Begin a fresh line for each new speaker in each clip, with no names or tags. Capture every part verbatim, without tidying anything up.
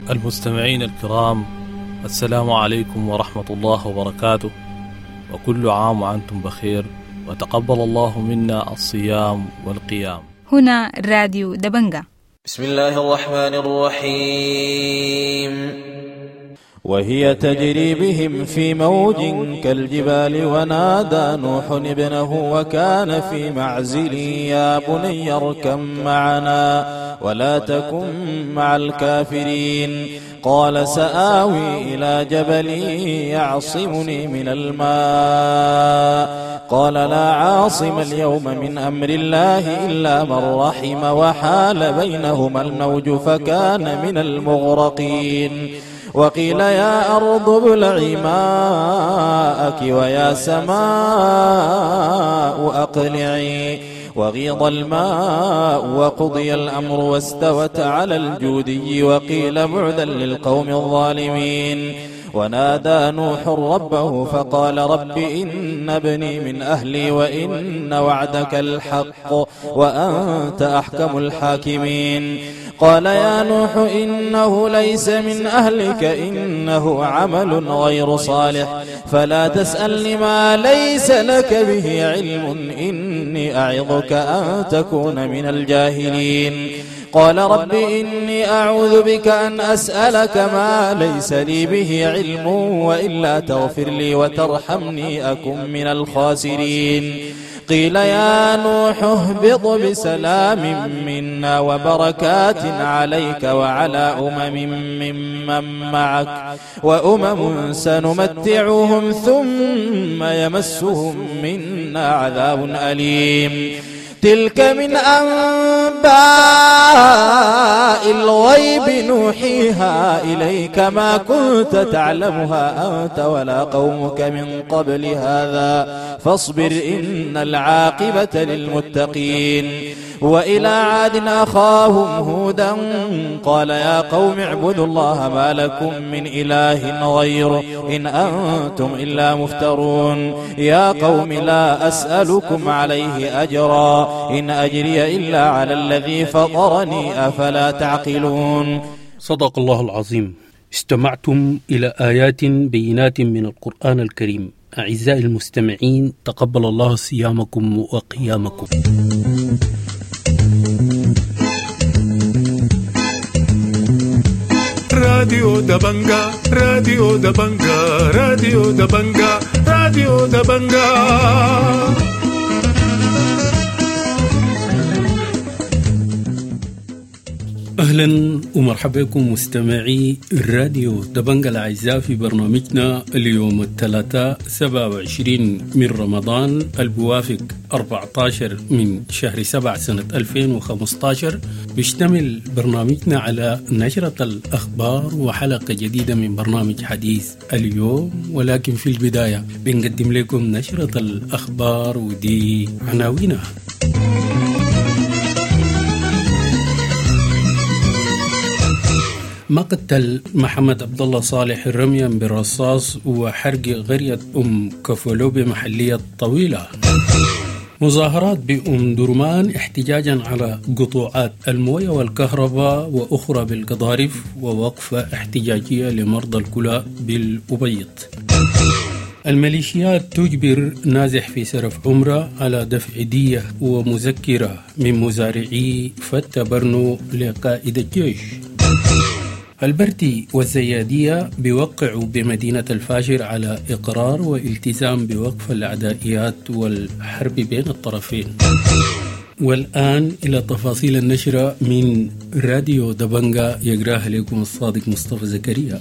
المستمعين الكرام، السلام عليكم ورحمة الله وبركاته، وكل عام وأنتم بخير، وتقبل الله منا الصيام والقيام.
هنا راديو دبنجة.
بسم الله الرحمن الرحيم.
وهي تجري بهم في موج كالجبال ونادى نوح ابنه وكان في معزل يا بني اركب معنا ولا تكن مع الكافرين. قال سآوي إلى جبل يعصمني من الماء قال لا عاصم اليوم من أمر الله إلا من رحم وحال بينهما الموج فكان من المغرقين. وقيل يا أرض ابلعي ماءك ويا سماء أقلعي وغيض الماء وقضي الأمر واستوت على الجودي وقيل بعدا للقوم الظالمين. ونادى نوح ربه فقال رب إن ابني من أهلي وإن وعدك الحق وأنت أحكم الحاكمين. قال يا نوح إنه ليس من أهلك إنه عمل غير صالح فلا تسألني ما ليس لك به علم إني أعظك أن تكون من الجاهلين. قال رب إني أعوذ بك أن أسألك ما ليس لي به علم وإلا تغفر لي وترحمني أكن من الخاسرين. قيل يا نوح اهبط بسلام منا وبركات عليك وعلى أمم ممن معك وأمم سنمتعهم ثم يمسهم منا عذاب أليم. تلك من أنباء الغيب نوحيها إليك ما كنت تعلمها أنت ولا قومك من قبل هذا فاصبر إن العاقبة للمتقين. وإلى عاد أخاهم هودا قال يا قوم اعبدوا الله ما لكم من إله غيره إن أنتم إلا مفترون. يا قوم لا أسألكم عليه أجرا إن أجري إلا على الذي فطرني أفلا تعقلون.
صدق الله العظيم. استمعتم إلى آيات بينات من القرآن الكريم. أعزائي المستمعين، تقبل الله صيامكم وقيامكم.
راديو دبنجا راديو دبنجا راديو دبنجا راديو دبنجا.
أهلا ومرحبا بكم مستمعي الراديو دبنجا الأعزاء في برنامجنا اليوم الثلاثاء سبعة وعشرين من رمضان البوافق أربعة عشر من شهر سبعة سنة ألفين وخمسة عشر. بيشتمل برنامجنا على نشرة الأخبار وحلقة جديدة من برنامج حديث اليوم، ولكن في البداية بنقدم لكم نشرة الأخبار ودي عناوينها. مقتل محمد عبد الله صالح رميا بالرصاص وحرق قرية أم كفولو بمحلية طويلة. مظاهرات بأم درمان احتجاجا على قطوعات الموية والكهرباء وأخرى بالقضارف، ووقفة احتجاجية لمرضى الكلى بالأبيض. الميليشيات تجبر نازح في سرف عمرة على دفع دية ومذكرة من مزارعي فتى برنو لقائد الجيش. البرتي والزيادية بيوقعوا بمدينة الفاشر على إقرار والتزام بوقف العدائيات والحرب بين الطرفين. والآن إلى تفاصيل النشرة من راديو دبنجا، يقراها لكم الصادق مصطفى زكريا.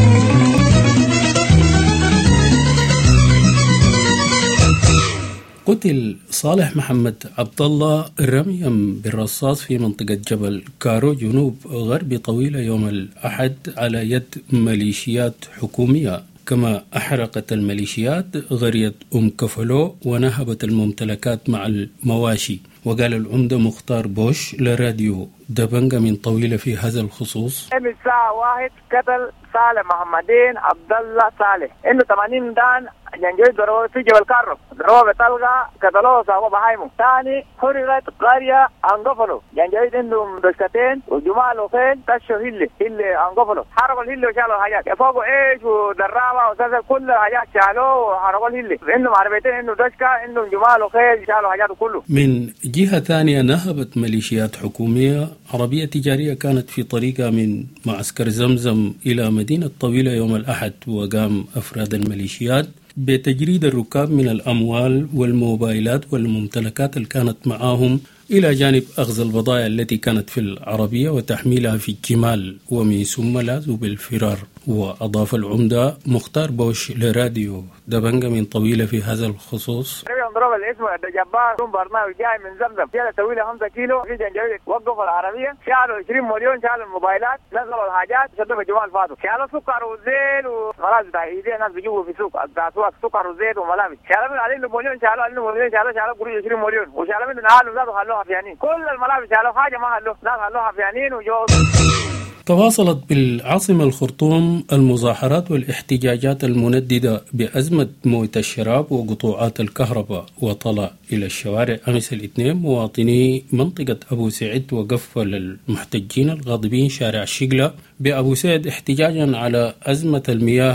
قتل صالح محمد عبد الله رميا بالرصاص في منطقة جبل كارو جنوب غرب طويلة يوم الأحد على يد ميليشيات حكومية. كما أحرقت الميليشيات قرية أم كفلو ونهبت الممتلكات مع المواشي. وقال العمدة مختار بوش لراديو دبنجة من طويلة في هذا الخصوص:
الساعة واحد قتل صالح محمدين عبد الله صالح انه ثمانين دان جنجوي ضربوا في جبل كارو ضربوا بطلقة قتلوه صاحبه بهايمو. ثاني حرقت قرية انقفلوا جنجوي عندهم دشكتين وجمال وخيل تشوا هلي هلي انقفلوا حرقوا الهلي وشالوا الحاجات فوقوا ايش ودرابة وسلسل كل الحاجات شالوه وحرقوا الهلي. عندهم عربيتين عندهم دشكة عندهم جمال وخيل شالوا حاجاته كله.
من جهة ثانية نهبت ميليشيات حكومية عربية تجارية كانت في طريقها من معسكر زمزم إلى مدينة طويلة يوم الأحد، وقام أفراد الميليشيات بتجريد الركاب من الأموال والموبايلات والممتلكات اللي كانت معاهم، إلى جانب أخذ البضائع التي كانت في العربية وتحميلها في الجمال، ومن ثم لاذوا بالفرار. وأضاف العمدة مختار بوش لراديو دبنجة من طويلة في هذا الخصوص:
ضرب الاسم الجبار ثم برنامج جاي من زمزم شالوا طويله خمسة كيلو في جنجوي وقفوا العربيه شالوا عشرين مليون شالوا الموبايلات نزلوا الحاجات شدوا في جوال فاضي شالوا سكر وزيت وملابس بتاع ايدي ناس بيجيبوا في سوق بتاع سوق سكر وزيت وملابس شالوا من عليه مليون شالوا عليه مليون شالوا شالوا قريب عشرين مليون وشالوا من نهالهم ذاتهم خلوها فيانين كل الملابس شالوا حاجه ما خلوها ناس خلوها فيانين وجو.
تواصلت بالعاصمة الخرطوم المظاهرات والاحتجاجات المنددة بأزمة موت الشراب وقطوعات الكهرباء، وطلع إلى الشوارع أمس الاثنين مواطني منطقة أبو سعيد وقفوا للمحتجين الغاضبين شارع الشقلة بأبو سعيد احتجاجا على أزمة المياه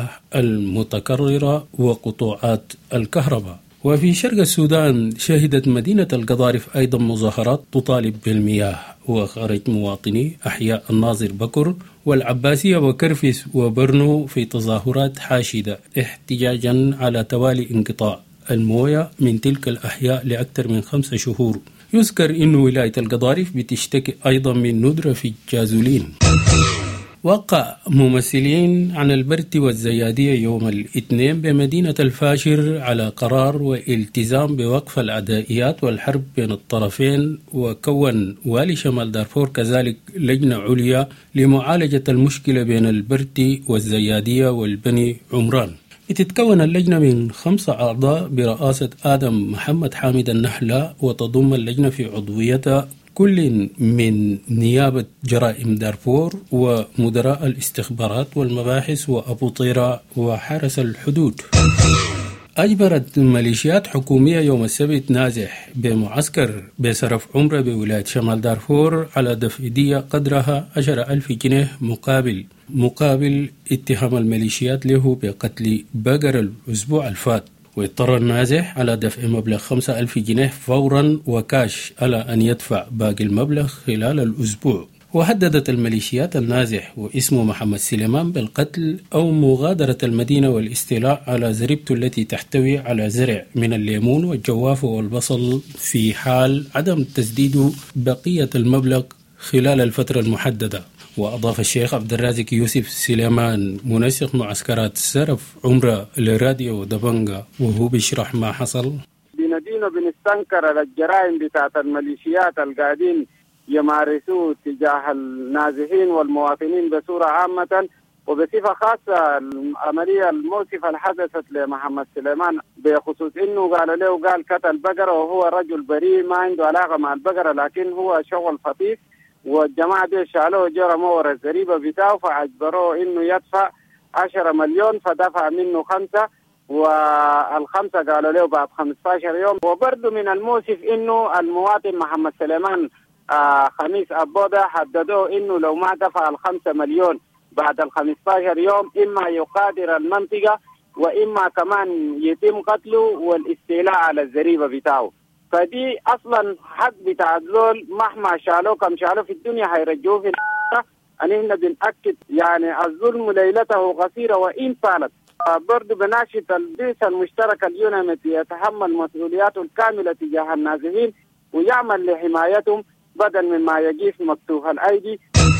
المتكررة وقطوعات الكهرباء. وفي شرق السودان شهدت مدينة القضارف أيضا مظاهرات تطالب بالمياه، وخرج مواطني أحياء الناظر بكر والعباسية وكرفس وبرنو في تظاهرات حاشدة احتجاجا على توالي انقطاع الموية من تلك الأحياء لأكثر من خمسة شهور. يذكر أن ولاية القضارف بتشتكي أيضا من ندرة في الجازولين. وقع ممثلين عن البرتي والزيادية يوم الاثنين بمدينة الفاشر على قرار والتزام بوقف العدائيات والحرب بين الطرفين، وكون والي شمال دارفور كذلك لجنة عليا لمعالجة المشكلة بين البرتي والزيادية والبني عمران. بتتكون اللجنة من خمسة أعضاء برئاسة آدم محمد حامد النحلة، وتضم اللجنة في عضويتها كل من نيابة جرائم دارفور ومدراء الاستخبارات والمباحث وأبو طيرة وحرس الحدود. أجبرت ميليشيات حكومية يوم السبت نازح بمعسكر بسرف عمرة بولاية شمال دارفور على دفع دية قدرها عشرة ألف جنيه مقابل مقابل اتهام الميليشيات له بقتل بقر الأسبوع الفات، واضطر النازح على دفع مبلغ خمسة ألف جنيه فورا وكاش على أن يدفع باقي المبلغ خلال الأسبوع. وهددت الميليشيات النازح واسمه محمد سليمان بالقتل أو مغادرة المدينة والاستيلاء على زريبته التي تحتوي على زرع من الليمون والجوافة والبصل في حال عدم تسديد بقية المبلغ خلال الفترة المحددة. وأضاف الشيخ عبد الرازق يوسف سليمان منسق معسكرات سرف عمرة لراديو دبنجة وهو بيشرح ما حصل:
بندينا بنستنكر الجرائم بتاعت الميليشيات القاعدين يمارسوا تجاه النازحين والمواطنين بصورة عامة، وبصفة خاصة العملية المؤسفة اللي حدثت لمحمد سليمان بخصوص انه قال له قال قتل بقرة وهو رجل بريء ما عنده علاقة مع البقرة، لكن هو شغل خفيف، والجماعة دي شالوه جرموا ورا الزريبة بتاعه فأجبروه انه يدفع عشرة مليون فدفع منه خمسة، والخمسة قالوا له بعد خمسة عشر يوم. وبرضه من المؤسف انه المواطن محمد سليمان آه خميس أبودا حددوه انه لو ما دفع الخمسة مليون بعد الخمسة عشر يوم اما يقادر المنطقة واما كمان يتم قتله والاستيلاء على الزريبة بتاعه. فدي اصلا حق بتاع الزول مهما شالوه كم شالوه في الدنيا هيرجعوه في الآخرة. أننا بنأكد يعني الظلم ليلته قصيرة وإن طالت. برضو بناشد البيس المشترك اليونامتي يتحمل مسؤولياته الكاملة تجاه النازحين ويعمل لحمايتهم بدل مما يجيف مكتوف الأيدي.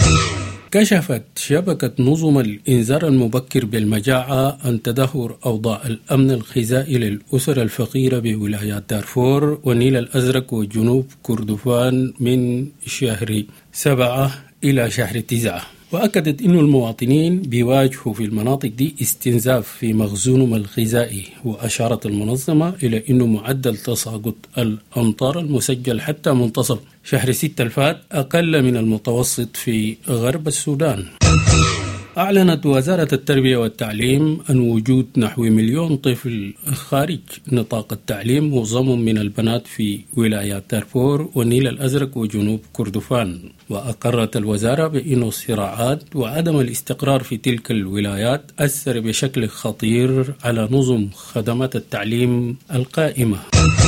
كشفت شبكة نظم الإنذار المبكر بالمجاعة عن تدهور أوضاع الأمن الغذائي للأسر الفقيرة بولايات دارفور والنيل الأزرق وجنوب كردفان من شهر سبعة إلى شهر تسعة. وأكدت أن المواطنين بيواجهوا في المناطق دي استنزاف في مخزونهم الغذائي. وأشارت المنظمة إلى أن معدل تساقط الأمطار المسجل حتى منتصف شهر ستة الفات أقل من المتوسط في غرب السودان. أعلنت وزارة التربية والتعليم أن وجود نحو مليون طفل خارج نطاق التعليم معظمهم من البنات في ولايات دارفور والنيل الأزرق وجنوب كردفان. وأقرت الوزارة بأن الصراعات وعدم الاستقرار في تلك الولايات أثر بشكل خطير على نظم خدمات التعليم القائمة.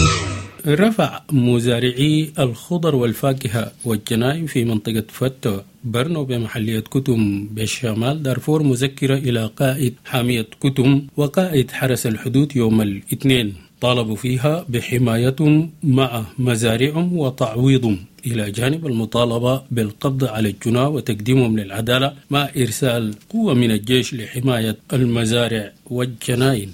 رفع مزارعي الخضر والفاكهة والجناين في منطقة فتو برنو بمحلية كتم بشمال دارفور مذكرة إلى قائد حامية كتم وقائد حرس الحدود يوم الاثنين، طالبوا فيها بحمايتهم مع مزارعهم وتعويضهم، إلى جانب المطالبة بالقبض على الجناة وتقديمهم للعدالة مع إرسال قوة من الجيش لحماية المزارع والجناين.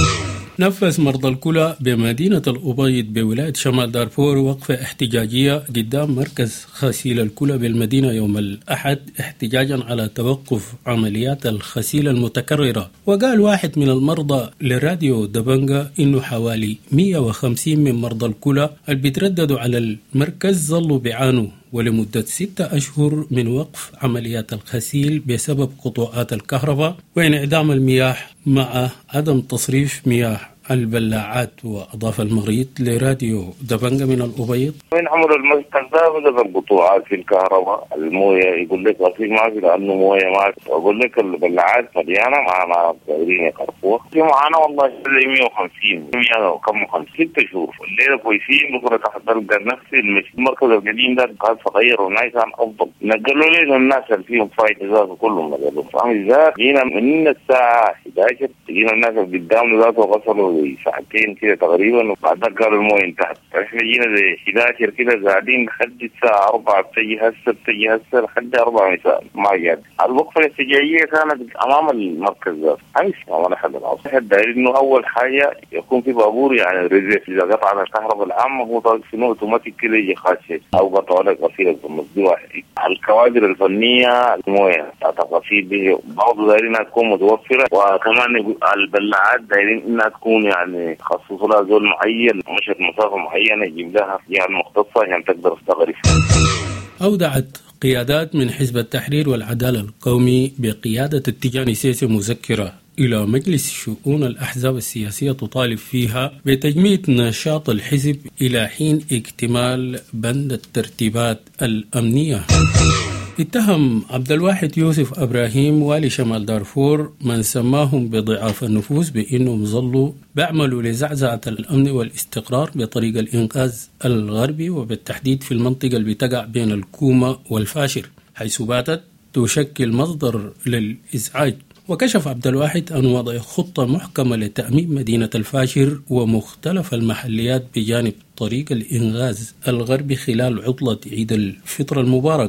نفذ مرضى الكلى بمدينة الأبيض بولاية شمال دارفور وقفة احتجاجية قدام مركز غسيل الكلى بالمدينة يوم الأحد احتجاجا على توقف عمليات الغسيل المتكررة. وقال واحد من المرضى لراديو دبنجا إنه حوالي مئة وخمسين من مرضى الكلى اللي بيترددوا على المركز ظلوا بيعانوا ولمدة ستة أشهر من وقف عمليات الغسيل بسبب قطوعات الكهرباء وانعدام المياه مع عدم تصريف مياه البلاعات. وأضاف المريض لراديو دبنجا من الأبيض:
وين عملوا المسكن ده بسبب قطوعات في الكهرباء، المويه يقول لك غسيل ما في لأنه مويه ما في، أقول لك البلاعات مليانة معنا قادرين يقرفوها في معانا والله مئة وخمسين مئة وكم وخمسين ست شهور الليلة كويسين بكرة تحت تلقى نفس المركز القديم ده قاعد صغير والناس كان أفضل. نقلوا لنا الناس اللي فيهم فايدة ذاته كلهم نقلوا فاهم ذات. جينا من الساعة إحدى عشر جينا الناس اللي قدام ذاته غسلوا ساعتين كده تقريبا وبعدها قالوا المويه انتهت. احنا جينا زي إحدى عشر كده قاعدين لحد الساعه أربعة بتجي هسه بتجي هسه لحد أربعة مساء ما قاعد. الوقفه الاحتجاجيه كانت امام المركز ده امس ولا حد العصر. حد انه اول حاجه يكون في بابور يعني ريزيف اذا قطع الكهرباء العامه هو طالب شنو اوتوماتيك كده يجي خاصه او قطع لك غسيل مصدي واحد. الكوادر الفنيه المويه بتاعت الغسيل دي برضه دايرين تكون متوفره وكمان البلاعات دايرين انها تكون يعني خصصوا لها زول معين مشت مسافة معينة يجيب لها يعني مختصة عشان يعني تقدر تستغرق.
أودعت قيادات من حزب التحرير والعدالة القومي بقيادة التجاني سيسي مذكرة إلى مجلس شؤون الأحزاب السياسية تطالب فيها بتجميد نشاط الحزب إلى حين اكتمال بند الترتيبات الأمنية. اتهم عبد الواحد يوسف إبراهيم والي شمال دارفور من سماهم بضعاف النفوس بأنهم ظلوا بيعملوا لزعزعة الأمن والاستقرار بطريق الإنقاذ الغربي وبالتحديد في المنطقة اللي بتقع بين الكومة والفاشر حيث باتت تشكل مصدر للإزعاج. وكشف عبد الواحد عن وضع خطة محكمة لتأمين مدينة الفاشر ومختلف المحليات بجانب طريق الإنغاز الغربي خلال عطلة عيد الفطر المبارك.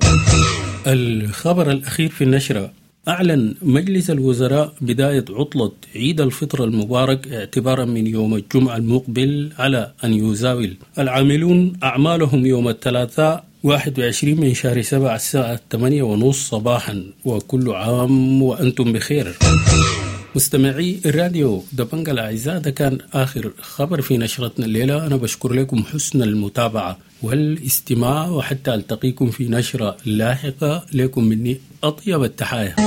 الخبر الأخير في النشرة: أعلن مجلس الوزراء بداية عطلة عيد الفطر المبارك اعتبارا من يوم الجمعة المقبل على أن يزاول العاملون أعمالهم يوم الثلاثاء واحد وعشرين من شهر سبعة الساعة ثمانية ونصف صباحا. وكل عام وأنتم بخير. مستمعي الراديو دبنجا الأعزاء، ده كان آخر خبر في نشرتنا الليلة. أنا بشكر لكم حسن المتابعة والاستماع وحتى ألتقيكم في نشرة لاحقة. لكم مني أطيب التحايا.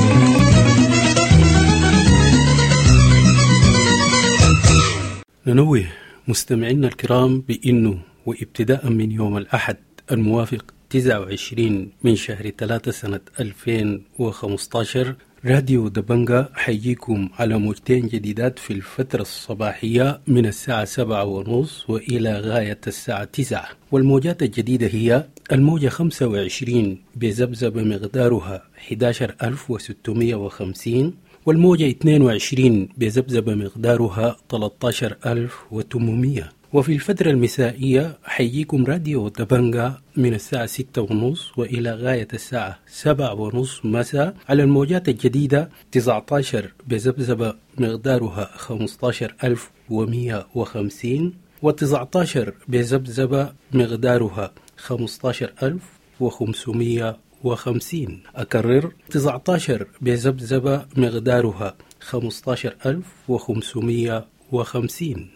ننوه مستمعينا الكرام بأنه وابتداء من يوم الأحد الموافق تسعة وعشرين من شهر ثلاثة سنة ألفين وخمسة عشر راديو دبنجا حيجيكم على موجتين جديدات في الفترة الصباحية من الساعة سبعة ونصف وإلى غاية الساعة تسعة. والموجات الجديدة هي الموجة خمسة وعشرين بزبزب مقدارها أحد عشر ألف وستمئة وخمسين، والموجة اثنين وعشرين بزبزب مقدارها ثلاثة عشر ألف وثمانمئة. وفي الفترة المسائية حيجيكم راديو دبنجا من الساعة ستة ونصف وإلى غاية الساعة سبعة ونصف مساء على الموجات الجديدة تسعة عشر بزبزب مقدارها خمسة عشر ألف ومئة وخمسين، وتسعة عشر بزبزب مقدارها خمسة عشر ألف وخمسمئة وخمسين. أكرر تسعة عشر بذبذبة مقدارها خمسة عشر ألف وخمسمية وخمسين.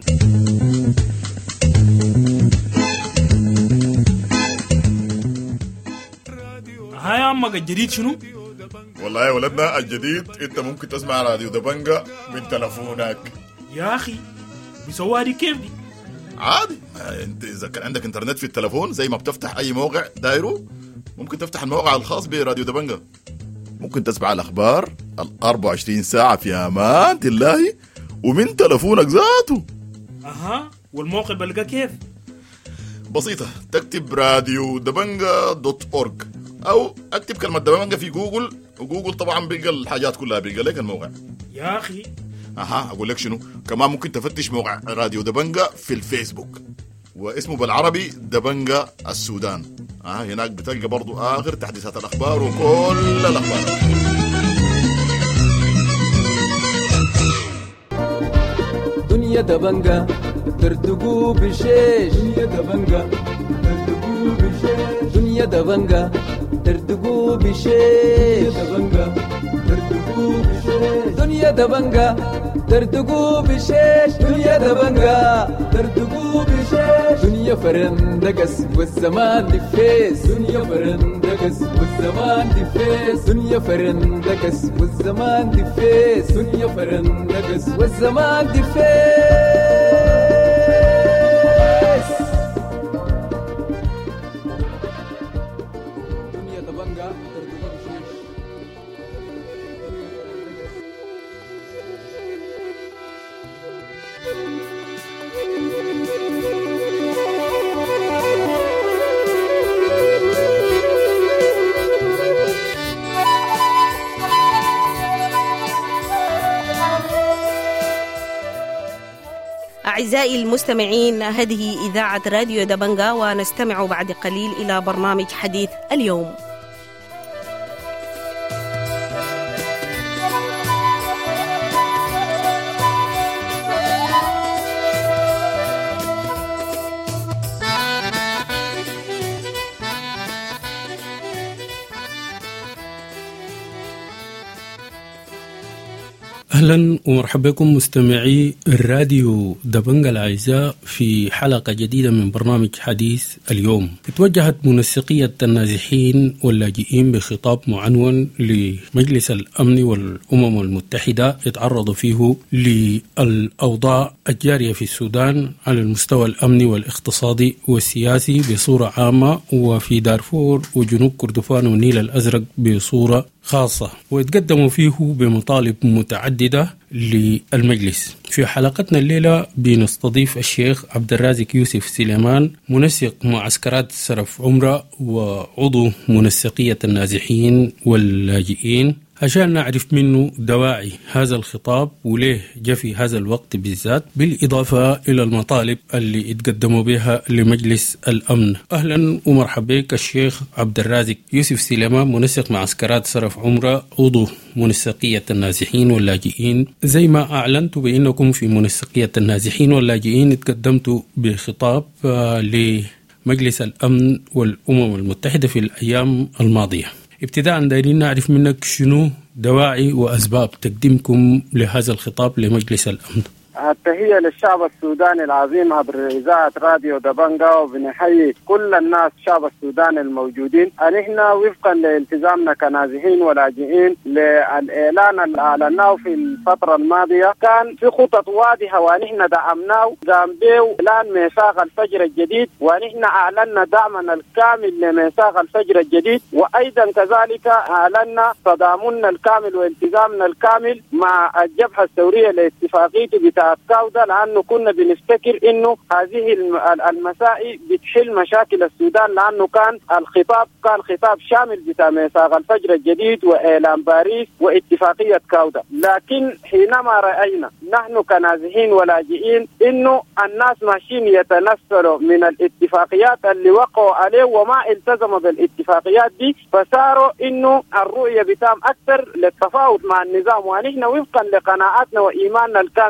ها يا عمك الجديد شنو؟
والله يا ولدنا الجديد انت ممكن تسمع راديو دبنجة من تلفونك.
يا اخي بيسووها دي كيف دي؟
عادي، انت اذا كان عندك انترنت في التلفون زي ما بتفتح اي موقع دايرو ممكن تفتح الموقع الخاص براديو دبنجة. ممكن تسمع الاخبار الأربعة وعشرين ساعة في امان الله ومن تلفونك ذاته.
اها، والموقع بلقى كيف؟
بسيطة، تكتب راديو دبنجة دوت اورج او اكتب كلمة دبنجة في جوجل، وجوجل طبعا بيلقى الحاجات كلها، بيلقى لك الموقع.
يا اخي
اها، اقول لك شنو كمان، ممكن تفتش موقع راديو دبنجة في الفيسبوك واسمه بالعربي دبنجة السودان. اه هناك بتلقى برضو اخر تحديثات الاخبار وكل الاخبار.
دنيا دبنجة ترتقو بشيش، دنيا دبنجة ترتقو بشيش، دنيا دبنجة ترتقو بشيش، دبنجة ترتقو بشيش، دنيا دبنجة ترتقو بشيش، دنيا دبنجة ترتقو بشيش، دنيا فرندقس والزمان دفيس، دنيا فرندقس والزمان دفيس، دنيا فرندقس والزمان دفيس، دنيا فرندقس والزمان دفيس.
أعزائي المستمعين، هذه إذاعة راديو دبنجة، ونستمع بعد قليل إلى برنامج حديث اليوم.
أهلا ومرحبا بكم مستمعي الراديو دبنجة الأعزاء في حلقة جديدة من برنامج حديث اليوم. اتوجهت منسقية النازحين واللاجئين بخطاب معنون لمجلس الأمن والأمم المتحدة يتعرض فيه للأوضاع الجارية في السودان على المستوى الأمني والاقتصادي والسياسي بصورة عامة، وفي دارفور وجنوب كردفان والنيل الأزرق بصورة خاصة، ويتقدموا فيه بمطالب متعددة للمجلس. في حلقتنا الليلة بنستضيف الشيخ عبد الرازق يوسف سليمان، منسق معسكرات سرف عمرة وعضو منسقية النازحين واللاجئين، عشان نعرف منه دواعي هذا الخطاب وليه جاء في هذا الوقت بالذات، بالإضافة إلى المطالب اللي اتقدموا بها لمجلس الأمن. أهلا ومرحبا بك الشيخ عبد الرازق يوسف سليمان، منسق معسكرات سرف عمرة، عضو منسقية النازحين واللاجئين. زي ما أعلنتوا بأنكم في منسقية النازحين واللاجئين اتقدمتوا بخطاب لمجلس الأمن والأمم المتحدة في الأيام الماضية. ابتداء دايرين نعرف منك شنو دواعي وأسباب تقديمكم لهذا الخطاب لمجلس الأمن.
التحية للشعب السوداني العظيم عبر إذاعة راديو دبنجة، وبنحيي كل الناس شعب السودان الموجودين. نحن وفقا لالتزامنا كنازحين ولاجئين للإعلان اللي أعلناه في الفترة الماضية، كان في خطط واضحة ونحن دعمناه، قام به إعلان ميثاق الفجر الجديد، ونحن أعلنا دعمنا الكامل لميثاق الفجر الجديد، وأيضا كذلك أعلنا تضامننا الكامل والتزامنا الكامل مع الجبهة الثورية لاتفاقية بتاع كاودا، لأنه كنا بنفتكر إنه هذه المسائل بتحل مشاكل السودان، لأنه كان الخطاب كان خطاب شامل بتاع ميثاق الفجر الجديد وإعلان باريس واتفاقية كاودا. لكن حينما رأينا نحن كنازحين ولاجئين إنه الناس ماشيين يتنسلوا من الاتفاقيات اللي وقعوا عليه وما التزموا بالاتفاقيات دي، فصاروا إنه الرؤية بتاعهم أكثر للتفاوض مع النظام. ونحن وفقا لقناعاتنا وإيماننا الكاملة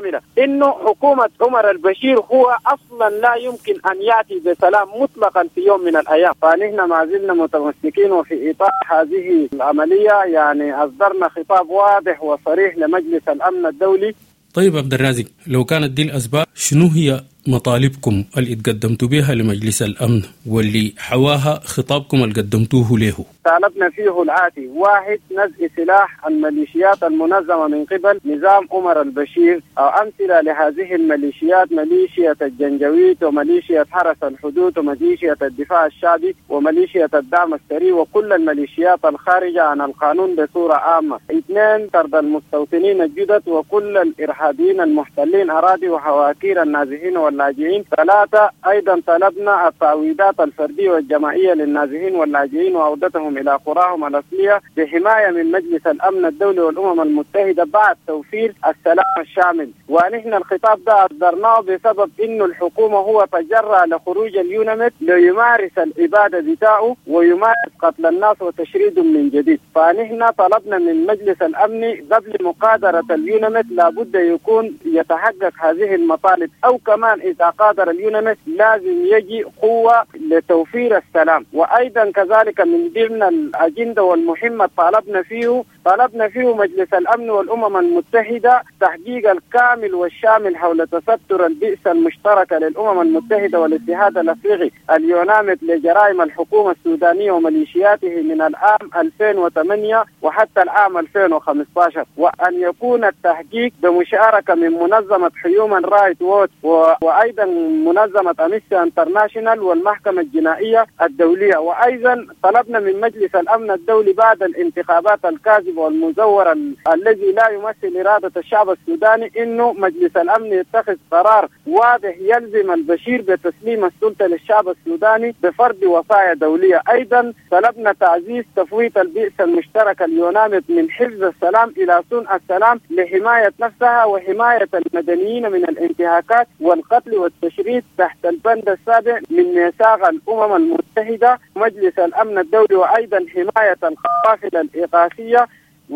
إنه حكومة عمر البشير هو أصلا لا يمكن أن يأتي بسلام مطلقا في يوم من الأيام. فنحن ما زلنا متمسكين، وفي إطار هذه العملية يعني أصدرنا خطاب واضح وصريح لمجلس الأمن الدولي.
طيب عبد الرازق، لو كانت دي الأسباب، شنو هي مطالبكم اللي اتقدمتوا بها لمجلس الأمن واللي حواها خطابكم اللي قدمتوه له؟
طالبنا فيه الآتي: واحد، نزع سلاح الميليشيات المنظمة من قبل نظام عمر البشير، أو أمثلة لهذه الميليشيات ميليشيا الجنجويد وميليشيا حرس الحدود وميليشيا الدفاع الشعبي وميليشيا الدعم السري وكل الميليشيات الخارجة عن القانون بصورة عامة. اثنين، طرد المستوطنين الجدد وكل الإرهابيين المحتلين أراضي وحواكير النازحين واللاجئين. ثلاثة، أيضا طلبنا التعويضات الفردية والجماعية للنازحين واللاجئين وعودتهم إلى قراهم الأصلية بحماية من مجلس الأمن الدولي والأمم المتحدة بعد توفير السلام الشامل. ونحن الخطاب ده أصدرناه بسبب إنه الحكومة هو تجرأ لخروج اليونمت ليمارس الإبادة بتاعه ويمارس قتل الناس وتشريدهم من جديد. فنحن طلبنا من مجلس الأمن قبل مقادرة اليونمت لابد يكون يتحقق هذه المطالب، أو كمان إذا قادر اليونمت لازم يجي قوة لتوفير السلام. وأيضا كذلك من ضمن الأجندة والمهمة طالبنا فيه طلبنا فيه مجلس الأمن والأمم المتحدة تحقيق الكامل والشامل حول تستر البئس المشتركة للأمم المتحدة والاتحاد الأفريقي اليونامت لجرائم الحكومة السودانية وميليشياته من العام ألفين وثمانية وحتى العام ألفين وخمسة عشر، وأن يكون التحقيق بمشاركة من منظمة هيومن رايت ووتش وأيضا منظمة أمنستي انترناشونال والمحكمة الجنائية الدولية. وأيضا طلبنا من مجلس الأمن الدولي بعد الانتخابات الكاذبة والمزورة ال- الذي لا يمثل إرادة الشعب السوداني إنه مجلس الأمن يتخذ قرار واضح يلزم البشير بتسليم السلطة للشعب السوداني بفرض وصايا دولية. أيضا طلبنا تعزيز تفويت البئس المشترك اليونامت من حفظ السلام إلى صنع السلام لحماية نفسها وحماية المدنيين من الانتهاكات والقتل والتشريد تحت البند السابع من ميثاق الأمم المتحدة مجلس الأمن الدولي، وأيضا حماية القوافل الإغاثية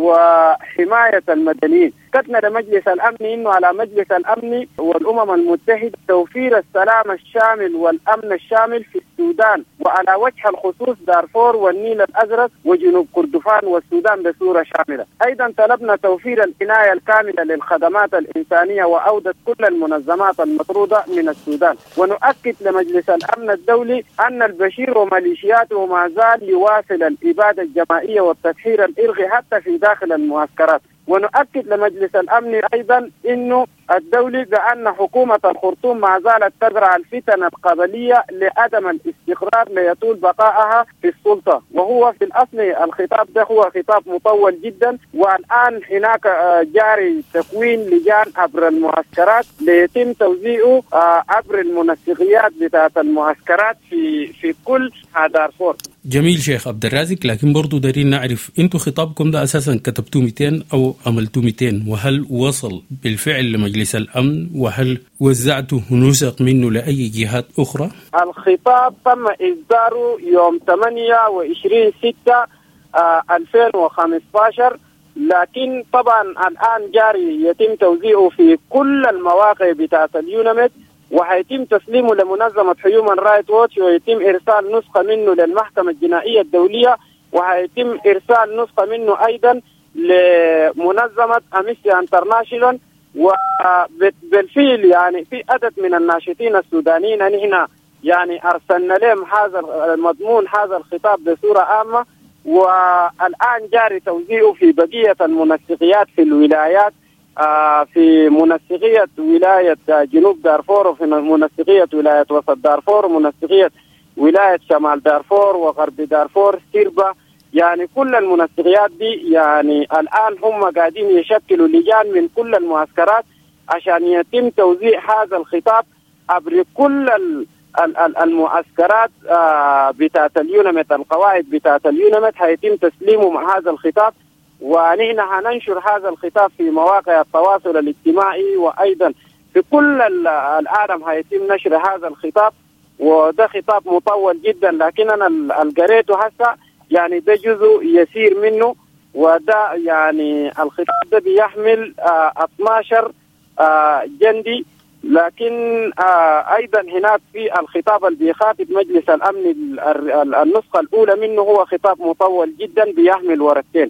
وحماية المدنيين. كتنا لمجلس الأمن إنه على مجلس الأمن والأمم المتحدة توفير السلام الشامل والأمن الشامل في السودان، وعلى وجه الخصوص دارفور والنيل الأزرق وجنوب كردفان والسودان بصورة شاملة. أيضا طلبنا توفير العناية الكاملة للخدمات الإنسانية وعودة كل المنظمات المطرودة من السودان. ونؤكد لمجلس الأمن الدولي أن البشير وميليشياته ما زال يواصل الإبادة الجماعية والتسحير الإرغي حتى في داخل المعسكرات. ونؤكد لمجلس الأمن أيضا إنه الدولي بأن حكومة الخرطوم ما زالت تزرع الفتن القبلية لعدم الاستقرار ليطول بقائها في السلطة. وهو في الأصل الخطاب ده هو خطاب مطول جدا، والآن هناك جاري تكوين لجان عبر المعسكرات ليتم توزيعه عبر المنسقيات بتاعت المعسكرات في في كل دارفور.
جميل شيخ عبد الرازق، لكن برضو دارين نعرف انتوا خطابكم ده اساسا كتبتوا مئتين او عملتوا مئتين، وهل وصل بالفعل لمجلس الامن، وهل وزعتوا نسخ منه لاي جهات اخرى؟
الخطاب تم اصداره يوم ثمانية وعشرين ستة ألفين وخمسة عشر، لكن طبعا الان جاري يتم توزيعه في كل المواقع بتاعت اليونمت، وهيتم تسليمه لمنظمة هيومن رايت ووتش، ويتم إرسال نسخة منه للمحكمة الجنائية الدولية، وهيتم إرسال نسخة منه أيضا لمنظمة أمنستي انترناشونال. وبالفعل يعني في عدد من الناشطين السودانيين نحن يعني أرسلنا لهم هذا المضمون هذا الخطاب بصورة عامة، والآن جاري توزيعه في بقية المنسقيات في الولايات، آه في منسقية ولاية جنوب دارفور، وفي منسقية ولاية وسط دارفور، ومنسقية ولاية شمال دارفور وغرب دارفور سيربا. يعني كل المنسقيات دي يعني الآن هم قاعدين يشكلوا لجان من كل المعسكرات عشان يتم توزيع هذا الخطاب عبر كل المعسكرات آه بتاعت اليونمت. القواعد بتاعت اليونمت هيتم تسليمه مع هذا الخطاب، ونحن هننشر هذا الخطاب في مواقع التواصل الاجتماعي، وأيضا في كل العالم هيتم نشر هذا الخطاب. وده خطاب مطول جدا، لكن أنا القريته هسه يعني ده جزء يسير منه، وده يعني الخطاب ده بيحمل اه اثناشر جندي، لكن أيضا هناك في الخطاب اللي بيخاطب مجلس الأمن النسخة الأولى منه هو خطاب مطول جدا بيحمل ورقتين،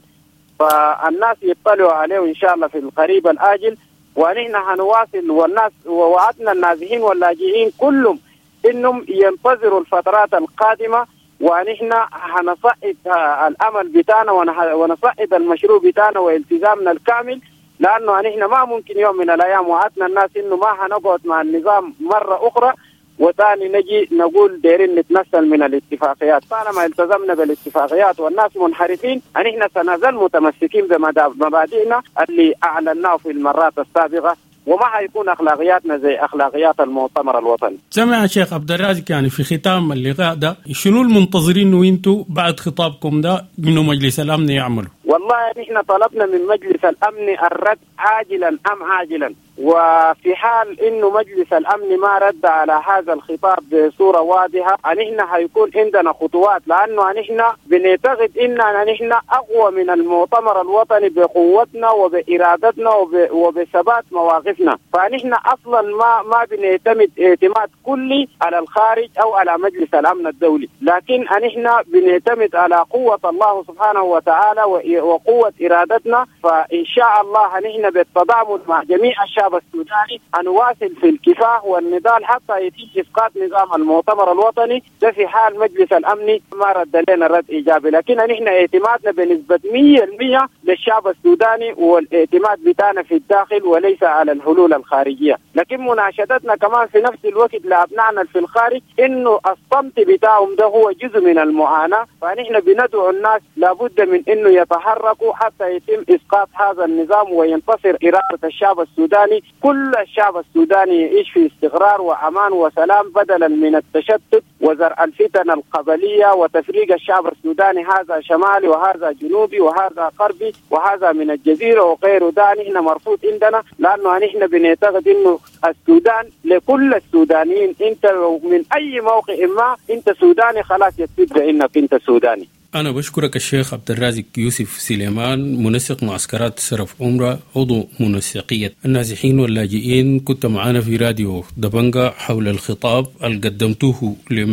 فالناس يطلعوا عليه إن شاء الله في القريب الآجل. ونحن هنواصل، والناس ووعدنا النازحين واللاجئين كلهم إنهم ينتظروا الفترات القادمة، ونحن هنصعد الأمل بتاعنا ونصعد المشروع بتاعنا والتزامنا الكامل، لأنه نحن ما ممكن يوم من الأيام وعدنا الناس إنه ما هنقعد مع النظام مرة أخرى وثاني نجي نقول دايرين نتنسل من الاتفاقيات. طالما التزمنا بالاتفاقيات والناس منحرفين، نحن سنظل متمسكين بمبادئنا اللي أعلناه في المرات السابقة، وما هيكون أخلاقياتنا زي أخلاقيات المؤتمر الوطني.
سمع شيخ عبد الرازق، يعني في ختام اللقاء ده شنو المنتظرين وانتوا بعد خطابكم ده انه مجلس الأمن يعملوا؟
والله نحن طلبنا من مجلس الأمن الرد عاجلا أم عاجلا، وفي حال إنه مجلس الأمن ما رد على هذا الخطاب بصورة واضحة نحن هيكون عندنا خطوات، لأنه نحن بنعتقد إننا نحن أقوى من المؤتمر الوطني بقوتنا وبإرادتنا وبثبات مواقفنا، فنحن أصلا ما ما بنعتمد اعتماد كلي على الخارج أو على مجلس الأمن الدولي، لكن نحن بنعتمد على قوة الله سبحانه وتعالى وقوة إرادتنا. فإن شاء الله نحن بالتضامن مع جميع الشعب السوداني هنواصل في الكفاح والنضال حتى يتم إسقاط نظام المؤتمر الوطني ده في حال مجلس الأمن ما رد لنا رد إيجابي. لكن نحن اعتمادنا بنسبة مية بالمية للشعب السوداني، والاعتماد بتاعنا في الداخل وليس على الحلول الخارجية. لكن مناشدتنا كمان في نفس الوقت لأبنائنا في الخارج إنه الصمت بتاعهم ده هو جزء من المعاناة، فنحن بندعو الناس لابد من إنه يتحركوا حتى يتم إسقاط هذا النظام وينتصر إرادة الشعب السوداني. كل الشعب السوداني يعيش في استقرار وأمان وسلام بدلا من التشتت وزرع الفتن القبلية وتفريق الشعب السوداني، هذا شمالي وهذا جنوبي وهذا غربي وهذا من الجزيرة وغيره. ده نحن مرفوض عندنا، لأنه نحن بنعتقد إنه السودان لكل السودانيين، أنت من أي موقع ما أنت سوداني خلاص يكتب إنك أنت سوداني.
أنا بشكرك الشيخ عبد الرازق يوسف سليمان، منسق معسكرات سرف عمرة، عضو منسقية النازحين واللاجئين. كنت معنا في راديو دبنجة حول الخطاب اللي قدمتوه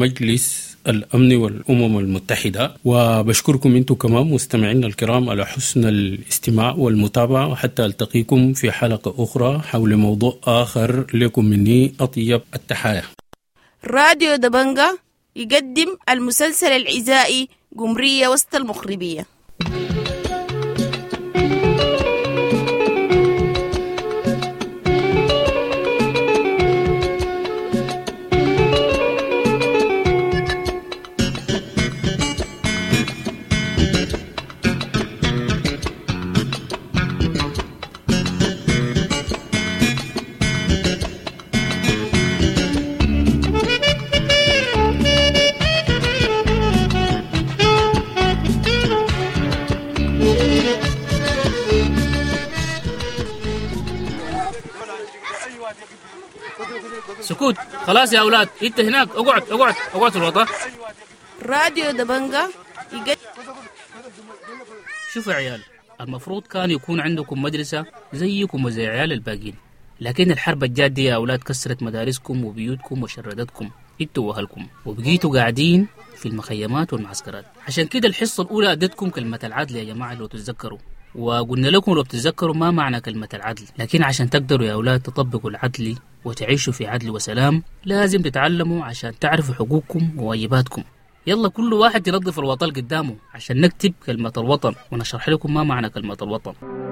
لمجلس الأمن والأمم المتحدة، وبشكركم أنتم كمان مستمعين الكرام على حسن الاستماع والمتابعة، وحتى ألتقيكم في حلقة أخرى حول موضوع آخر. لكم مني أطيب التحايا.
راديو دبنجة يقدم المسلسل العزائي قمرية وسط المخربية.
سكوت، خلاص يا أولاد، انت هناك اقعد اقعد اقعد في الوطن.
راديو دبنجة يقدم.
شوفوا يا عيال، المفروض كان يكون عندكم مدرسة زيكم وزي عيال الباقين، لكن الحرب الجاد دي يا أولاد كسرت مدارسكم وبيوتكم وشردتكم انتوا وأهلكم، وبقيتوا قاعدين في المخيمات والمعسكرات. عشان كده الحصة الأولى أدتكم كلمة العدل يا جماعة لو تتذكروا، وقلنا لكم لو بتتذكروا ما معنى كلمة العدل، لكن عشان تقدروا يا أولاد تطبقوا العدل وتعيشوا في عدل وسلام لازم تتعلموا عشان تعرفوا حقوقكم وواجباتكم. يلا كل واحد ينظف الوطن قدامه عشان نكتب كلمة الوطن ونشرح لكم ما معنى كلمة الوطن.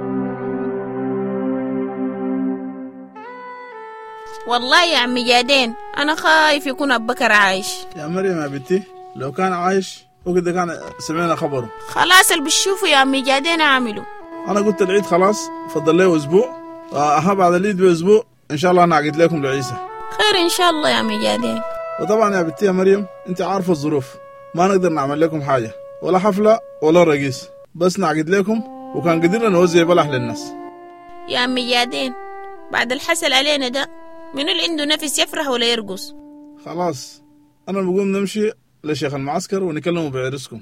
والله يا عمي جادين أنا خايف يكون أبو بكر عايش.
يا مريم يا بنتي لو كان عايش وكده كان سمعنا خبره.
خلاص اللي بتشوفوا يا عمي جادين أعمله.
أنا قلت العيد خلاص فضل له أسبوع، أها بعد العيد بأسبوع إن شاء الله أنا أعقد لكم لعيسى.
خير إن شاء الله يا عمي جادين.
وطبعا يا بنتي يا مريم أنت عارفة الظروف، ما نقدر نعمل لكم حاجة ولا حفلة ولا رقيص، بس نعقد لكم وكان قدرنا نوزع بلح للناس.
يا عمي جادين بعد الحسل علينا ده من اللي عنده نفس يفرح ولا يرقص؟
خلاص أنا بقوم نمشي لشيخ المعسكر ونكلمه بعرسكم.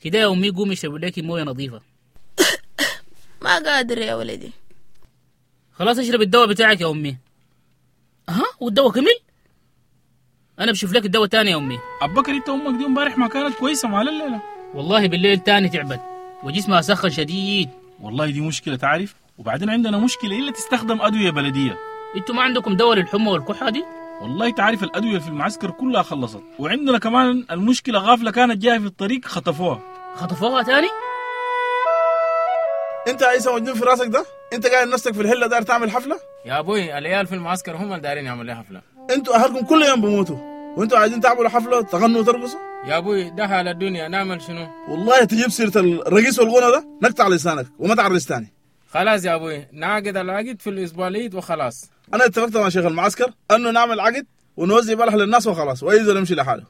كده يا أمي قومي اشربي لك موية نظيفة.
ما قادر يا ولدي.
خلاص اشرب الدواء بتاعك يا أمي. ها والدواء كمل؟ أنا بشوف لك الدواء تاني يا أمي.
أبكر أنت أمك دي امبارح ما كانت كويسة مال الليلة.
والله بالليل تاني تعبت وجسمها سخن شديد.
والله دي مشكلة تعرف، وبعدين عندنا مشكلة إلا تستخدم أدوية بلدية.
انتوا ما عندكم دواء للحمى والكحة دي؟
والله تعرف الأدوية في المعسكر كلها خلصت، وعندنا كمان المشكلة غافلة كانت جاية في الطريق خطفوها.
خطفوها تاني؟
انت عايز مجنون في راسك ده؟ انت قاعد نفسك في الهله داير تعمل حفله؟
يا ابوي العيال في المعسكر هم اللي دايرين يعملوا لي حفله.
انتوا اهلكم كل يوم بموتوا وانتوا عايزين تعملوا حفله تغنوا وترقصوا؟
يا ابوي ده حال الدنيا، نعمل شنو؟
والله تجيب سيره الرقيص والغنى ده نقطع لسانك وما تعرس تاني.
خلاص يا ابوي نعقد العقد في الاسبوع العيد وخلاص.
انا اتفقت مع شيخ المعسكر انه نعمل عقد ونوزع بلح للناس وخلاص، واي زول يمشي لحاله.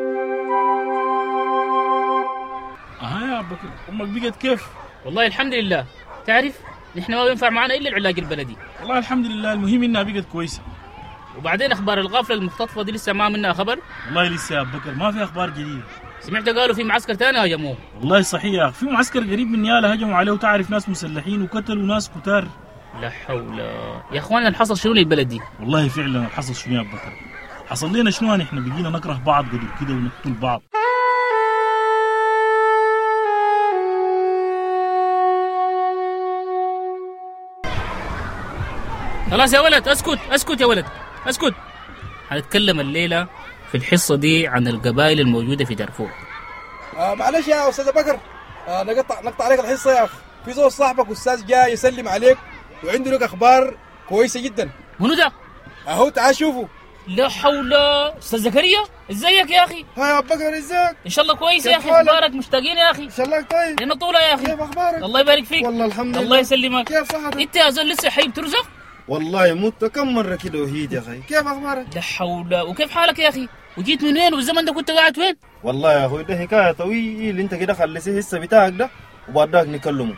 اه يا بكر امك بقت كيف؟
والله الحمد لله. تعرف نحن ما بينفع معنا الا العلاج البلدي.
والله الحمد لله، المهم انها بقت كويسه.
وبعدين اخبار الغافله المختطفه دي لسه ما منها خبر؟
والله لسه يا بكر ما في اخبار جديده.
سمعت قالوا في معسكر ثاني هجموه.
والله صحيح يا اخي، في معسكر قريب من نيالا هجموا عليه، وتعرف ناس مسلحين وقتلوا ناس كتار.
لا حول. يا اخوانا الحصل شنو للبلد دي؟
والله فعلا الحصل شنو يا بكر؟ حصل لنا شنو؟ نحن بقينا نكره بعض قدر كده ونقتل بعض.
خلاص يا ولد اسكت اسكت يا ولد اسكت. هنتكلم الليله في الحصه دي عن القبائل الموجوده في دارفور.
آه معلش يا استاذ بكر، آه نقطع نقطع عليك الحصه يا اخي. في زول صاحبك استاذ جاي يسلم عليك وعنده لك اخبار كويسه جدا.
منو ده؟
اهو تعال شوفه.
لا حول. استاذ زكريا ازيك يا اخي؟
ها يا بكر ازيك؟
ان شاء الله كويس يا اخي. اخبارك؟ مشتاقين يا اخي.
ان شاء الله طيب.
لنا طوله يا اخي.
كيف اخبارك؟
الله يبارك فيك.
والله الحمد لله.
الله يسلمك.
كيف صحتك؟
انت يا زول لسه حي بترزق؟
والله مت كم مره كده وهيد يا اخي. كيف اخبارك؟
لا حول. وكيف حالك يا اخي؟ وجيت من وين والزمن ده كنت قاعد وين؟
والله يا اخوي ده حكايه طويل. انت كده خلصي هسه بتاعك ده وبعدك نكلمه.